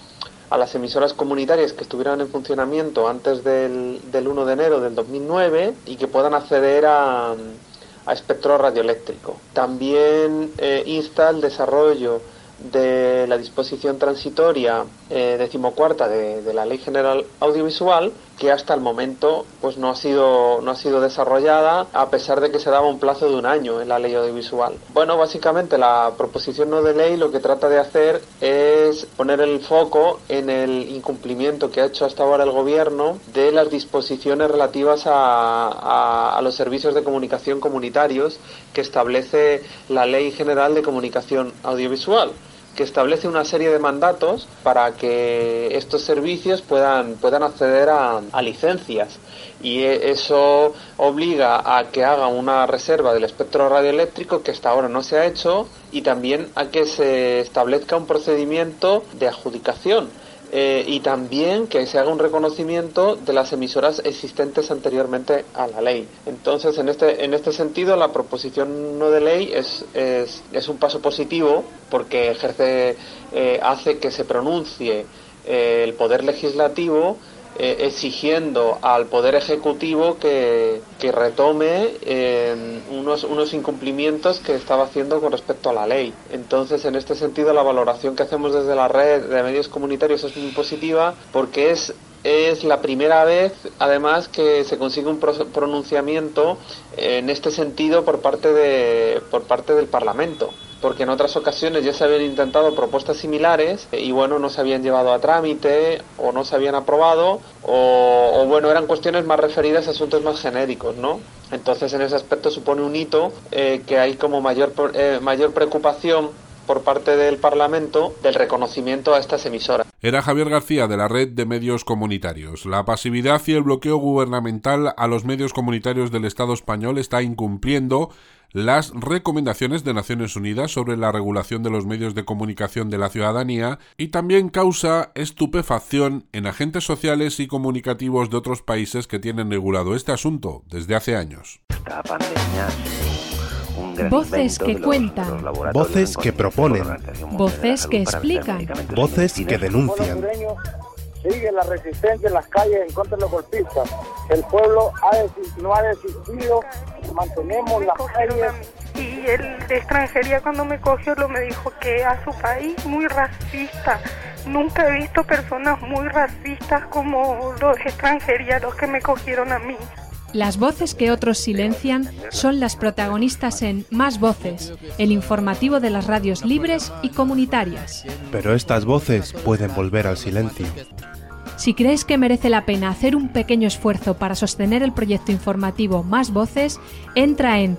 a las emisoras comunitarias que estuvieran en funcionamiento antes del 1 de enero del 2009 y que puedan acceder a espectro radioeléctrico. También insta el desarrollo de la disposición transitoria 14ª de la Ley General Audiovisual, que hasta el momento pues no ha sido desarrollada, a pesar de que se daba un plazo de un año en la Ley Audiovisual. Bueno, básicamente la proposición no de ley lo que trata de hacer es poner el foco en el incumplimiento que ha hecho hasta ahora el Gobierno de las disposiciones relativas a los servicios de comunicación comunitarios que establece la Ley General de Comunicación Audiovisual, que establece una serie de mandatos para que estos servicios puedan acceder a licencias, y eso obliga a que haga una reserva del espectro radioeléctrico que hasta ahora no se ha hecho, y también a que se establezca un procedimiento de adjudicación y también que se haga un reconocimiento de las emisoras existentes anteriormente a la ley. Entonces, en este sentido, la proposición no de ley es un paso positivo, porque hace que se pronuncie el Poder Legislativo exigiendo al Poder Ejecutivo que retome unos incumplimientos que estaba haciendo con respecto a la ley. Entonces, en este sentido, la valoración que hacemos desde la red de medios comunitarios es muy positiva, porque es la primera vez, además, que se consigue un pronunciamiento en este sentido por parte del Parlamento, porque en otras ocasiones ya se habían intentado propuestas similares y bueno, no se habían llevado a trámite o no se habían aprobado o bueno, eran cuestiones más referidas a asuntos más genéricos, ¿no? Entonces, en ese aspecto supone un hito que hay como mayor preocupación por parte del Parlamento del reconocimiento a estas emisoras. Era Javier García, de la Red de Medios Comunitarios. La pasividad y el bloqueo gubernamental a los medios comunitarios del Estado español está incumpliendo las recomendaciones de Naciones Unidas sobre la regulación de los medios de comunicación de la ciudadanía, y también causa estupefacción en agentes sociales y comunicativos de otros países que tienen regulado este asunto desde hace años. Esta pandemia ha sido un gran voces que cuentan, voces que proponen, voces que explican, voces que denuncian. Sigue la resistencia en las calles en contra de los golpistas. El pueblo no ha desistido, mantenemos las calles. Y el de extranjería, cuando me cogió, me dijo que a su país muy racista. Nunca he visto personas muy racistas como los de extranjería, los que me cogieron a mí. Las voces que otros silencian son las protagonistas en Más Voces, el informativo de las radios libres y comunitarias. Pero estas voces pueden volver al silencio. Si crees que merece la pena hacer un pequeño esfuerzo para sostener el proyecto informativo Más Voces, entra en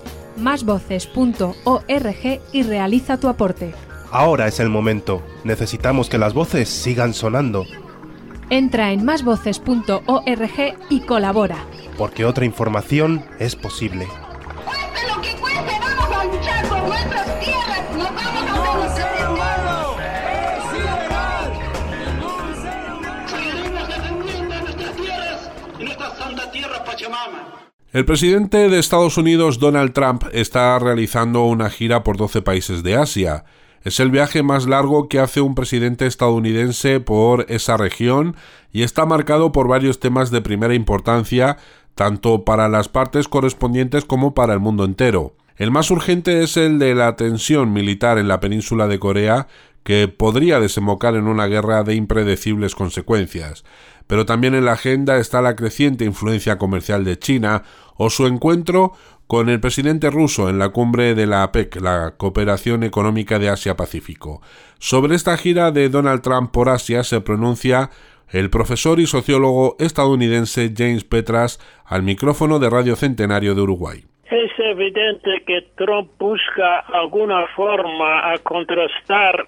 másvoces.org y realiza tu aporte. Ahora es el momento. Necesitamos que las voces sigan sonando. Entra en másvoces.org y colabora. Porque otra información es posible. Cueste lo que cueste, vamos a luchar por nuestras tierras, nos vamos a seguiremos defendiendo nuestras tierras y nuestra santa tierra Pachamama. El presidente de Estados Unidos, Donald Trump, está realizando una gira por 12 países de Asia. Es el viaje más largo que hace un presidente estadounidense por esa región y está marcado por varios temas de primera importancia, tanto para las partes correspondientes como para el mundo entero. El más urgente es el de la tensión militar en la península de Corea, que podría desembocar en una guerra de impredecibles consecuencias. Pero también en la agenda está la creciente influencia comercial de China o su encuentro con el presidente ruso en la cumbre de la APEC, la Cooperación Económica de Asia-Pacífico. Sobre esta gira de Donald Trump por Asia se pronuncia el profesor y sociólogo estadounidense James Petras al micrófono de Radio Centenario de Uruguay. Es evidente que Trump busca alguna forma a contrastar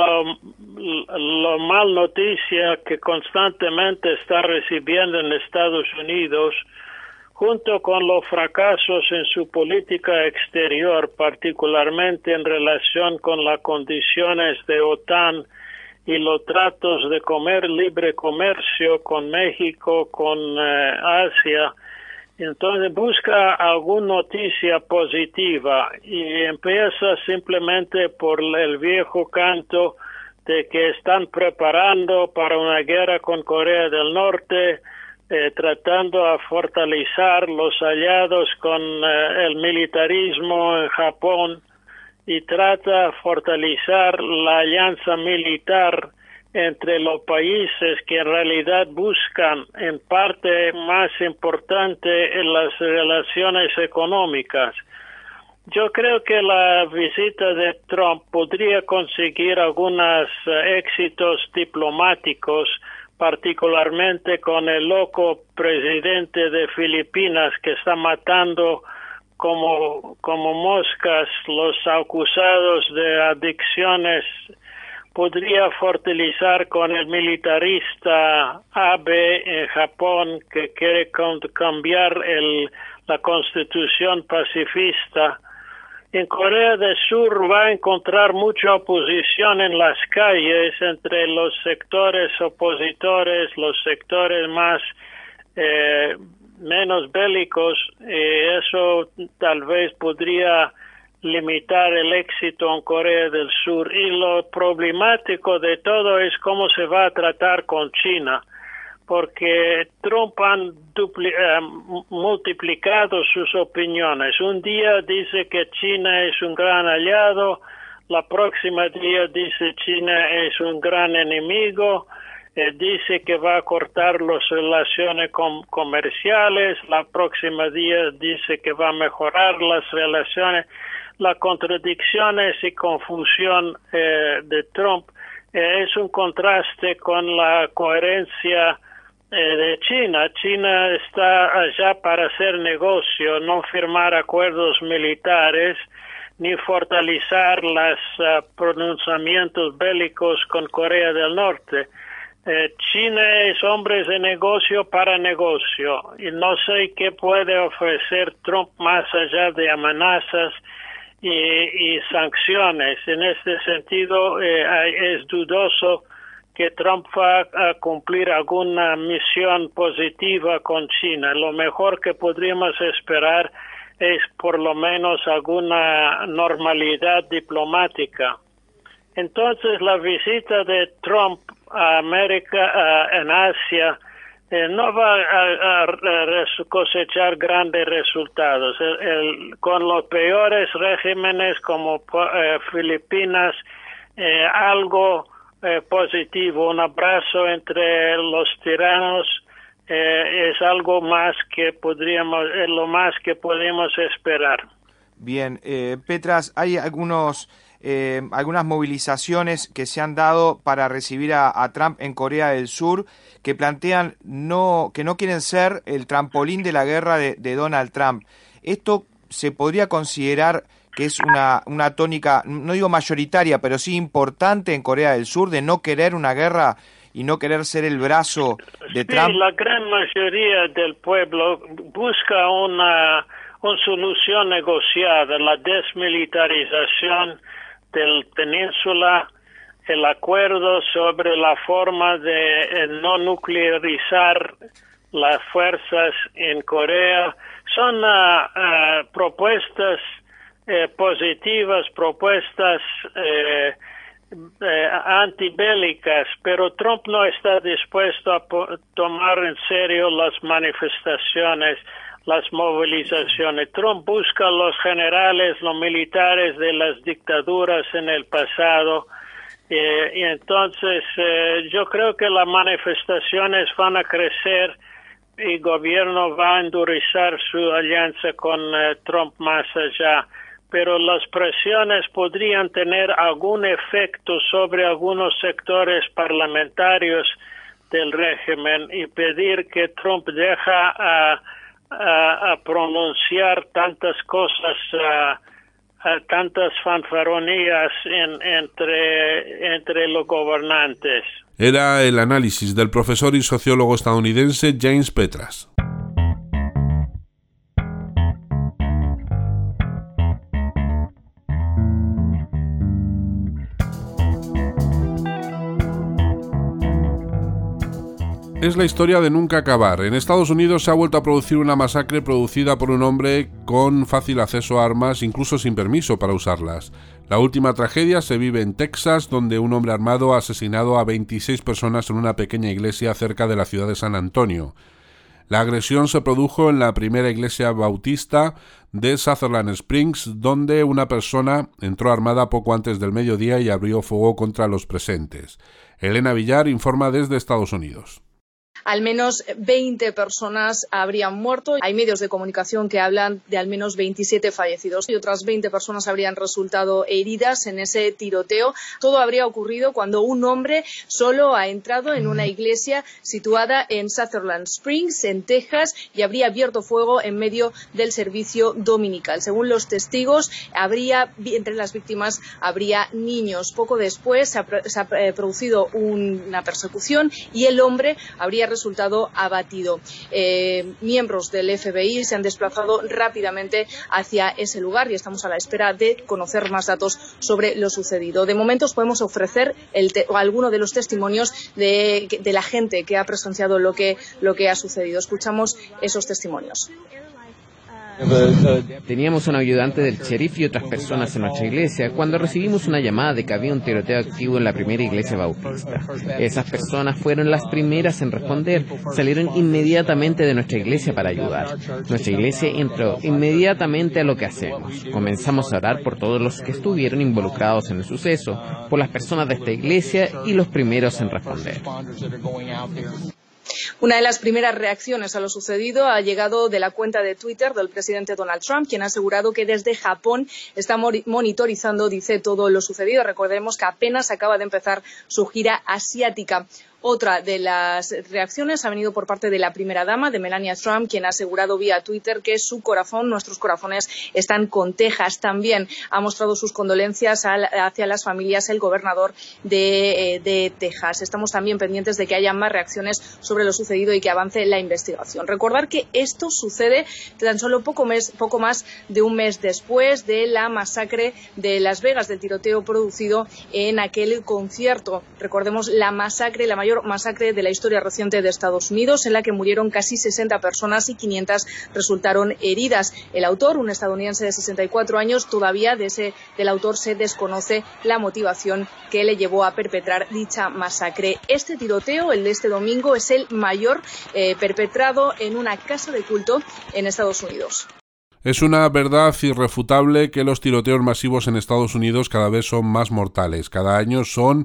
la mal noticia que constantemente está recibiendo en Estados Unidos junto con los fracasos en su política exterior, particularmente en relación con las condiciones de OTAN y los tratos de libre comercio con México, con Asia. Entonces busca alguna noticia positiva y empieza simplemente por el viejo canto de que están preparando para una guerra con Corea del Norte, tratando a fortalecer los aliados con el militarismo en Japón y trata de fortalecer la alianza militar entre los países que en realidad buscan en parte más importante en las relaciones económicas. Yo creo que la visita de Trump podría conseguir algunos éxitos diplomáticos, particularmente con el loco presidente de Filipinas que está matando como moscas los acusados de adicciones. Podría fortalecer con el militarista Abe en Japón que quiere cambiar la constitución pacifista. En Corea del Sur va a encontrar mucha oposición en las calles entre los sectores opositores, los sectores menos bélicos, y eso tal vez podría limitar el éxito en Corea del Sur. Y lo problemático de todo es cómo se va a tratar con China, porque Trump ha multiplicado sus opiniones. Un día dice que China es un gran aliado, la próxima día dice China es un gran enemigo, dice que va a cortar las relaciones comerciales, la próxima día dice que va a mejorar las relaciones. Las contradicciones y confusión de Trump es un contraste con la coherencia de China. China está allá para hacer negocio, no firmar acuerdos militares ni fortalecer los pronunciamientos bélicos con Corea del Norte. China es hombre de negocio para negocio y no sé qué puede ofrecer Trump más allá de amenazas y sanciones. En este sentido, es dudoso que Trump va a cumplir alguna misión positiva con China. Lo mejor que podríamos esperar es por lo menos alguna normalidad diplomática. Entonces, la visita de Trump a América, en Asia, no va a cosechar grandes resultados. Con los peores regímenes como Filipinas, algo positivo, un abrazo entre los tiranos, es algo más que lo más que podemos esperar. Bien, Petras, hay algunas movilizaciones que se han dado para recibir a Trump en Corea del Sur que plantean que no quieren ser el trampolín de la guerra de Donald Trump. ¿Esto se podría considerar que es una tónica, no digo mayoritaria, pero sí importante en Corea del Sur, de no querer una guerra y no querer ser el brazo de Trump? Sí, la gran mayoría del pueblo busca una solución negociada, la desmilitarización del península, el acuerdo sobre la forma de no nuclearizar las fuerzas en Corea. Son propuestas positivas, propuestas antibélicas, pero Trump no está dispuesto a tomar en serio las manifestaciones, las movilizaciones. Trump busca a los generales, los militares de las dictaduras en el pasado, y entonces yo creo que las manifestaciones van a crecer y el gobierno va a endurecer su alianza con Trump más allá. Pero las presiones podrían tener algún efecto sobre algunos sectores parlamentarios del régimen y pedir que Trump deja a pronunciar tantas cosas, tantas fanfarronías entre los gobernantes. Era el análisis del profesor y sociólogo estadounidense James Petras. Es la historia de nunca acabar. En Estados Unidos se ha vuelto a producir una masacre producida por un hombre con fácil acceso a armas, incluso sin permiso para usarlas. La última tragedia se vive en Texas, donde un hombre armado ha asesinado a 26 personas en una pequeña iglesia cerca de la ciudad de San Antonio. La agresión se produjo en la primera iglesia bautista de Sutherland Springs, donde una persona entró armada poco antes del mediodía y abrió fuego contra los presentes. Elena Villar informa desde Estados Unidos. Al menos 20 personas habrían muerto. Hay medios de comunicación que hablan de al menos 27 fallecidos y otras 20 personas habrían resultado heridas en ese tiroteo. Todo habría ocurrido cuando un hombre solo ha entrado en una iglesia situada en Sutherland Springs, en Texas, y habría abierto fuego en medio del servicio dominical. Según los testigos, entre las víctimas habría niños. Poco después se ha producido una persecución y el hombre habría resultado abatido. Miembros del FBI se han desplazado rápidamente hacia ese lugar y estamos a la espera de conocer más datos sobre lo sucedido. De momento os podemos ofrecer alguno de los testimonios de la gente que ha presenciado lo que ha sucedido. Escuchamos esos testimonios. Teníamos un ayudante del sheriff y otras personas en nuestra iglesia cuando recibimos una llamada de que había un tiroteo activo en la primera iglesia bautista. Esas personas fueron las primeras en responder, salieron inmediatamente de nuestra iglesia para ayudar. Nuestra iglesia entró inmediatamente a lo que hacemos. Comenzamos a orar por todos los que estuvieron involucrados en el suceso, por las personas de esta iglesia y los primeros en responder. Una de las primeras reacciones a lo sucedido ha llegado de la cuenta de Twitter del presidente Donald Trump, quien ha asegurado que desde Japón está monitorizando, dice, todo lo sucedido. Recordemos que apenas acaba de empezar su gira asiática. Otra de las reacciones ha venido por parte de la primera dama, de Melania Trump, quien ha asegurado vía Twitter que su corazón, nuestros corazones, están con Texas. También ha mostrado sus condolencias hacia las familias el gobernador de Texas. Estamos también pendientes de que haya más reacciones sobre lo sucedido y que avance la investigación. Recordar que esto sucede tan solo poco más de un mes después de la masacre de Las Vegas, del tiroteo producido en aquel concierto. Recordemos la mayor masacre de la historia reciente de Estados Unidos, en la que murieron casi 60 personas y 500 resultaron heridas. El autor, un estadounidense de 64 años, todavía del autor se desconoce la motivación que le llevó a perpetrar dicha masacre. Este tiroteo, el de este domingo, es el mayor perpetrado en una casa de culto en Estados Unidos. Es una verdad irrefutable que los tiroteos masivos en Estados Unidos cada vez son más mortales. Cada año son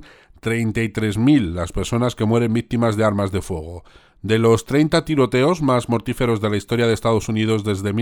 33.000 las personas que mueren víctimas de armas de fuego. De los 30 tiroteos más mortíferos de la historia de Estados Unidos desde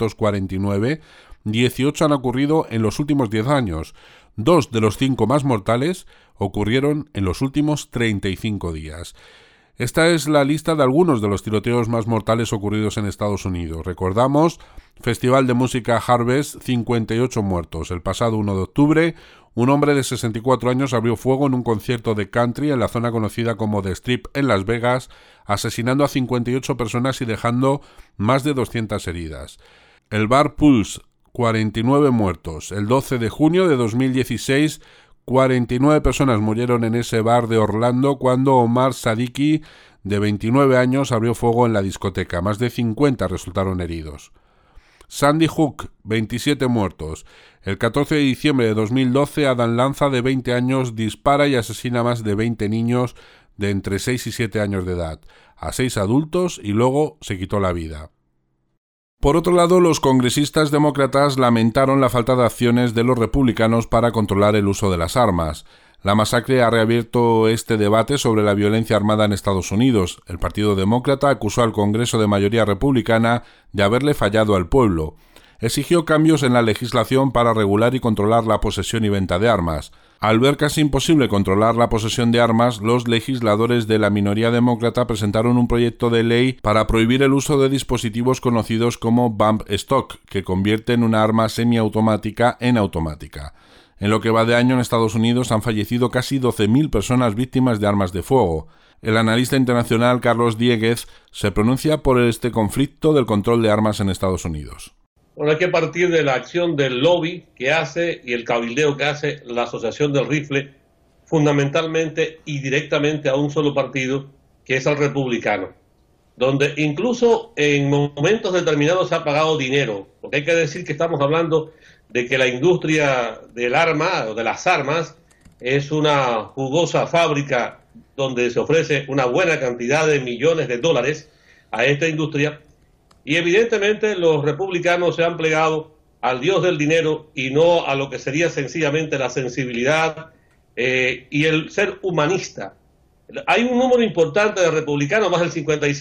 1949, 18 han ocurrido en los últimos 10 años. 2 de los 5 más mortales ocurrieron en los últimos 35 días. Esta es la lista de algunos de los tiroteos más mortales ocurridos en Estados Unidos. Recordamos, Festival de Música Harvest, 58 muertos. El pasado 1 de octubre, un hombre de 64 años abrió fuego en un concierto de country en la zona conocida como The Strip en Las Vegas, asesinando a 58 personas y dejando más de 200 heridas. El bar Pulse, 49 muertos. El 12 de junio de 2016, 49 personas murieron en ese bar de Orlando cuando Omar Sadiki, de 29 años, abrió fuego en la discoteca. Más de 50 resultaron heridos. Sandy Hook, 27 muertos. El 14 de diciembre de 2012, Adam Lanza, de 20 años, dispara y asesina a más de 20 niños de entre 6 y 7 años de edad, a 6 adultos, y luego se quitó la vida. Por otro lado, los congresistas demócratas lamentaron la falta de acciones de los republicanos para controlar el uso de las armas. La masacre ha reabierto este debate sobre la violencia armada en Estados Unidos. El Partido Demócrata acusó al Congreso de mayoría republicana de haberle fallado al pueblo. Exigió cambios en la legislación para regular y controlar la posesión y venta de armas. Al ver casi imposible controlar la posesión de armas, los legisladores de la minoría demócrata presentaron un proyecto de ley para prohibir el uso de dispositivos conocidos como bump stock, que convierten una arma semiautomática en automática. En lo que va de año en Estados Unidos han fallecido casi 12.000 personas víctimas de armas de fuego. El analista internacional Carlos Dieguez se pronuncia por este conflicto del control de armas en Estados Unidos. Bueno, hay que partir de la acción del lobby que hace y el cabildeo que hace la Asociación del Rifle, fundamentalmente y directamente a un solo partido, que es el republicano, donde incluso en momentos determinados se ha pagado dinero, porque hay que decir que estamos hablando de que la industria del arma o de las armas es una jugosa fábrica donde se ofrece una buena cantidad de millones de dólares a esta industria, y evidentemente los republicanos se han plegado al dios del dinero y no a lo que sería sencillamente la sensibilidad y el ser humanista. Hay un número importante de republicanos, más del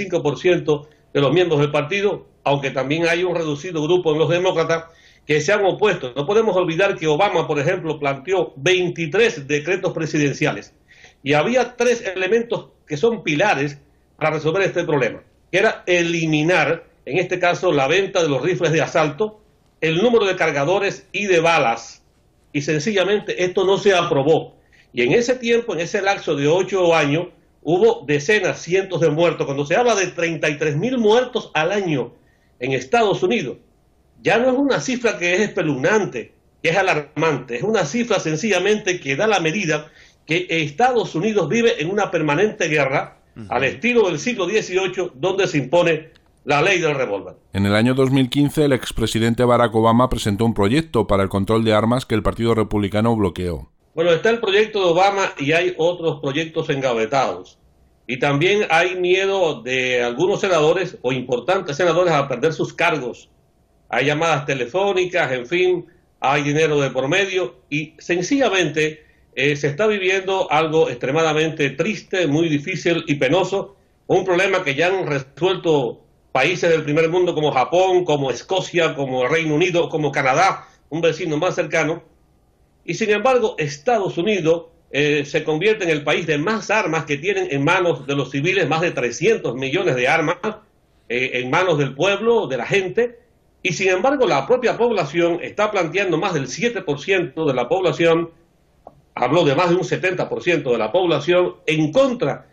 55% de los miembros del partido, aunque también hay un reducido grupo en los demócratas que se han opuesto. No podemos olvidar que Obama, por ejemplo, planteó 23 decretos presidenciales y había 3 elementos que son pilares para resolver este problema, que era eliminar, en este caso, la venta de los rifles de asalto, el número de cargadores y de balas, y sencillamente esto no se aprobó. Y en ese tiempo, en ese lapso de 8 años, hubo decenas, cientos de muertos. Cuando se habla de 33.000 muertos al año en Estados Unidos, ya no es una cifra que es espeluznante, que es alarmante, es una cifra sencillamente que da la medida que Estados Unidos vive en una permanente guerra, al estilo del siglo XVIII, donde se impone la ley del revólver. En el año 2015, el expresidente Barack Obama presentó un proyecto para el control de armas que el Partido Republicano bloqueó. Bueno, está el proyecto de Obama y hay otros proyectos engavetados. Y también hay miedo de algunos senadores o importantes senadores a perder sus cargos. Hay llamadas telefónicas, en fin, hay dinero de por medio y sencillamente se está viviendo algo extremadamente triste, muy difícil y penoso, un problema que ya han resuelto países del primer mundo como Japón, como Escocia, como Reino Unido, como Canadá, un vecino más cercano. Y sin embargo, Estados Unidos se convierte en el país de más armas que tienen en manos de los civiles, más de 300 millones de armas en manos del pueblo, de la gente. Y sin embargo, la propia población está planteando, más del 7% de la población, habló de más de un 70% de la población, en contra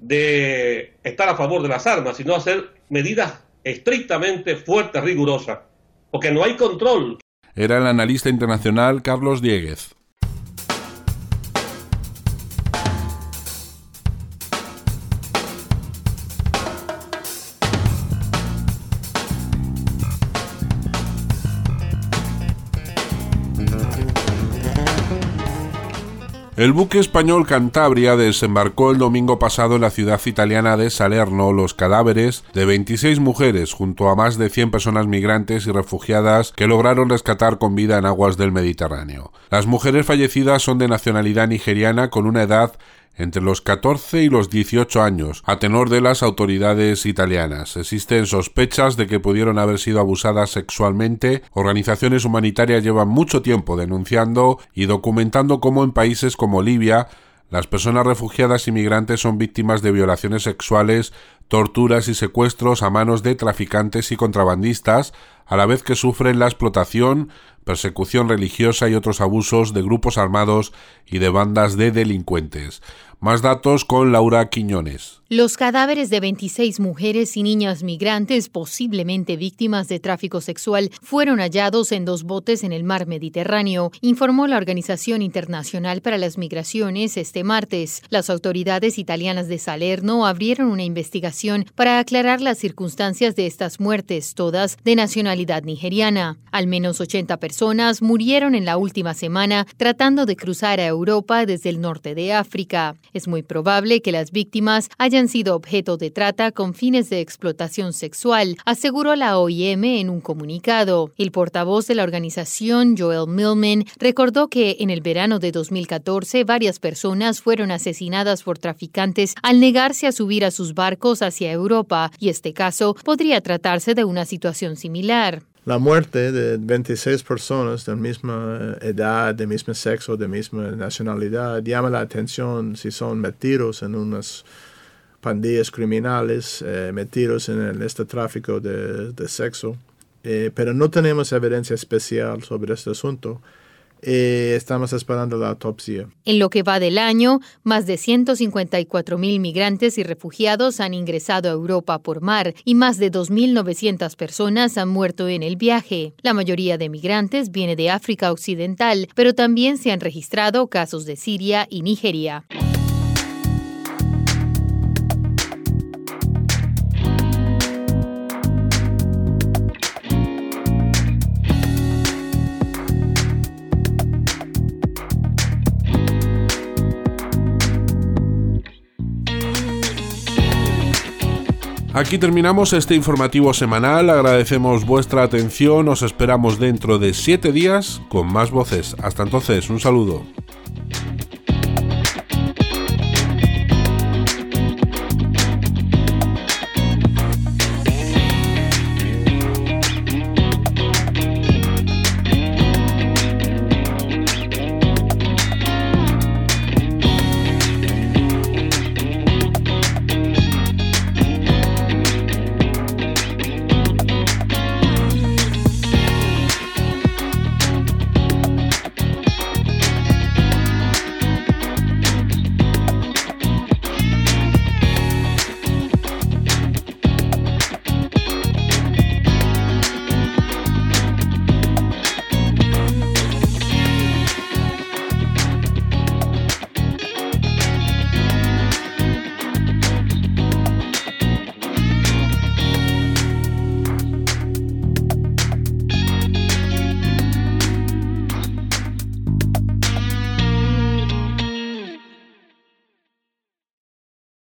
de estar a favor de las armas, sino hacer medidas estrictamente fuertes, rigurosas, porque no hay control. Era el analista internacional Carlos Dieguez. El buque español Cantabria desembarcó el domingo pasado en la ciudad italiana de Salerno los cadáveres de 26 mujeres junto a más de 100 personas migrantes y refugiadas que lograron rescatar con vida en aguas del Mediterráneo. Las mujeres fallecidas son de nacionalidad nigeriana con una edad entre los 14 y los 18 años, a tenor de las autoridades italianas. Existen sospechas de que pudieron haber sido abusadas sexualmente. Organizaciones humanitarias llevan mucho tiempo denunciando y documentando cómo en países como Libia las personas refugiadas y migrantes son víctimas de violaciones sexuales, torturas y secuestros a manos de traficantes y contrabandistas, a la vez que sufren la explotación, persecución religiosa y otros abusos de grupos armados y de bandas de delincuentes. Más datos con Laura Quiñones. Los cadáveres de 26 mujeres y niñas migrantes, posiblemente víctimas de tráfico sexual, fueron hallados en 2 botes en el mar Mediterráneo, informó la Organización Internacional para las Migraciones este martes. Las autoridades italianas de Salerno abrieron una investigación para aclarar las circunstancias de estas muertes, todas de nacionalidad nigeriana. Al menos 80 personas murieron en la última semana tratando de cruzar a Europa desde el norte de África. Es muy probable que las víctimas hayan sido objeto de trata con fines de explotación sexual, aseguró la OIM en un comunicado. El portavoz de la organización, Joel Millman, recordó que en el verano de 2014 varias personas fueron asesinadas por traficantes al negarse a subir a sus barcos hacia Europa, y este caso podría tratarse de una situación similar. La muerte de 26 personas de misma edad, de mismo sexo, de misma nacionalidad llama la atención si son metidos en unas pandillas criminales, metidos en este tráfico de sexo. Pero no tenemos evidencia especial sobre este asunto. Estamos esperando la autopsia. En lo que va del año, más de 154.000 migrantes y refugiados han ingresado a Europa por mar y más de 2.900 personas han muerto en el viaje. La mayoría de migrantes viene de África Occidental, pero también se han registrado casos de Siria y Nigeria. Aquí terminamos este informativo semanal, agradecemos vuestra atención, os esperamos dentro de 7 días con más voces. Hasta entonces, un saludo.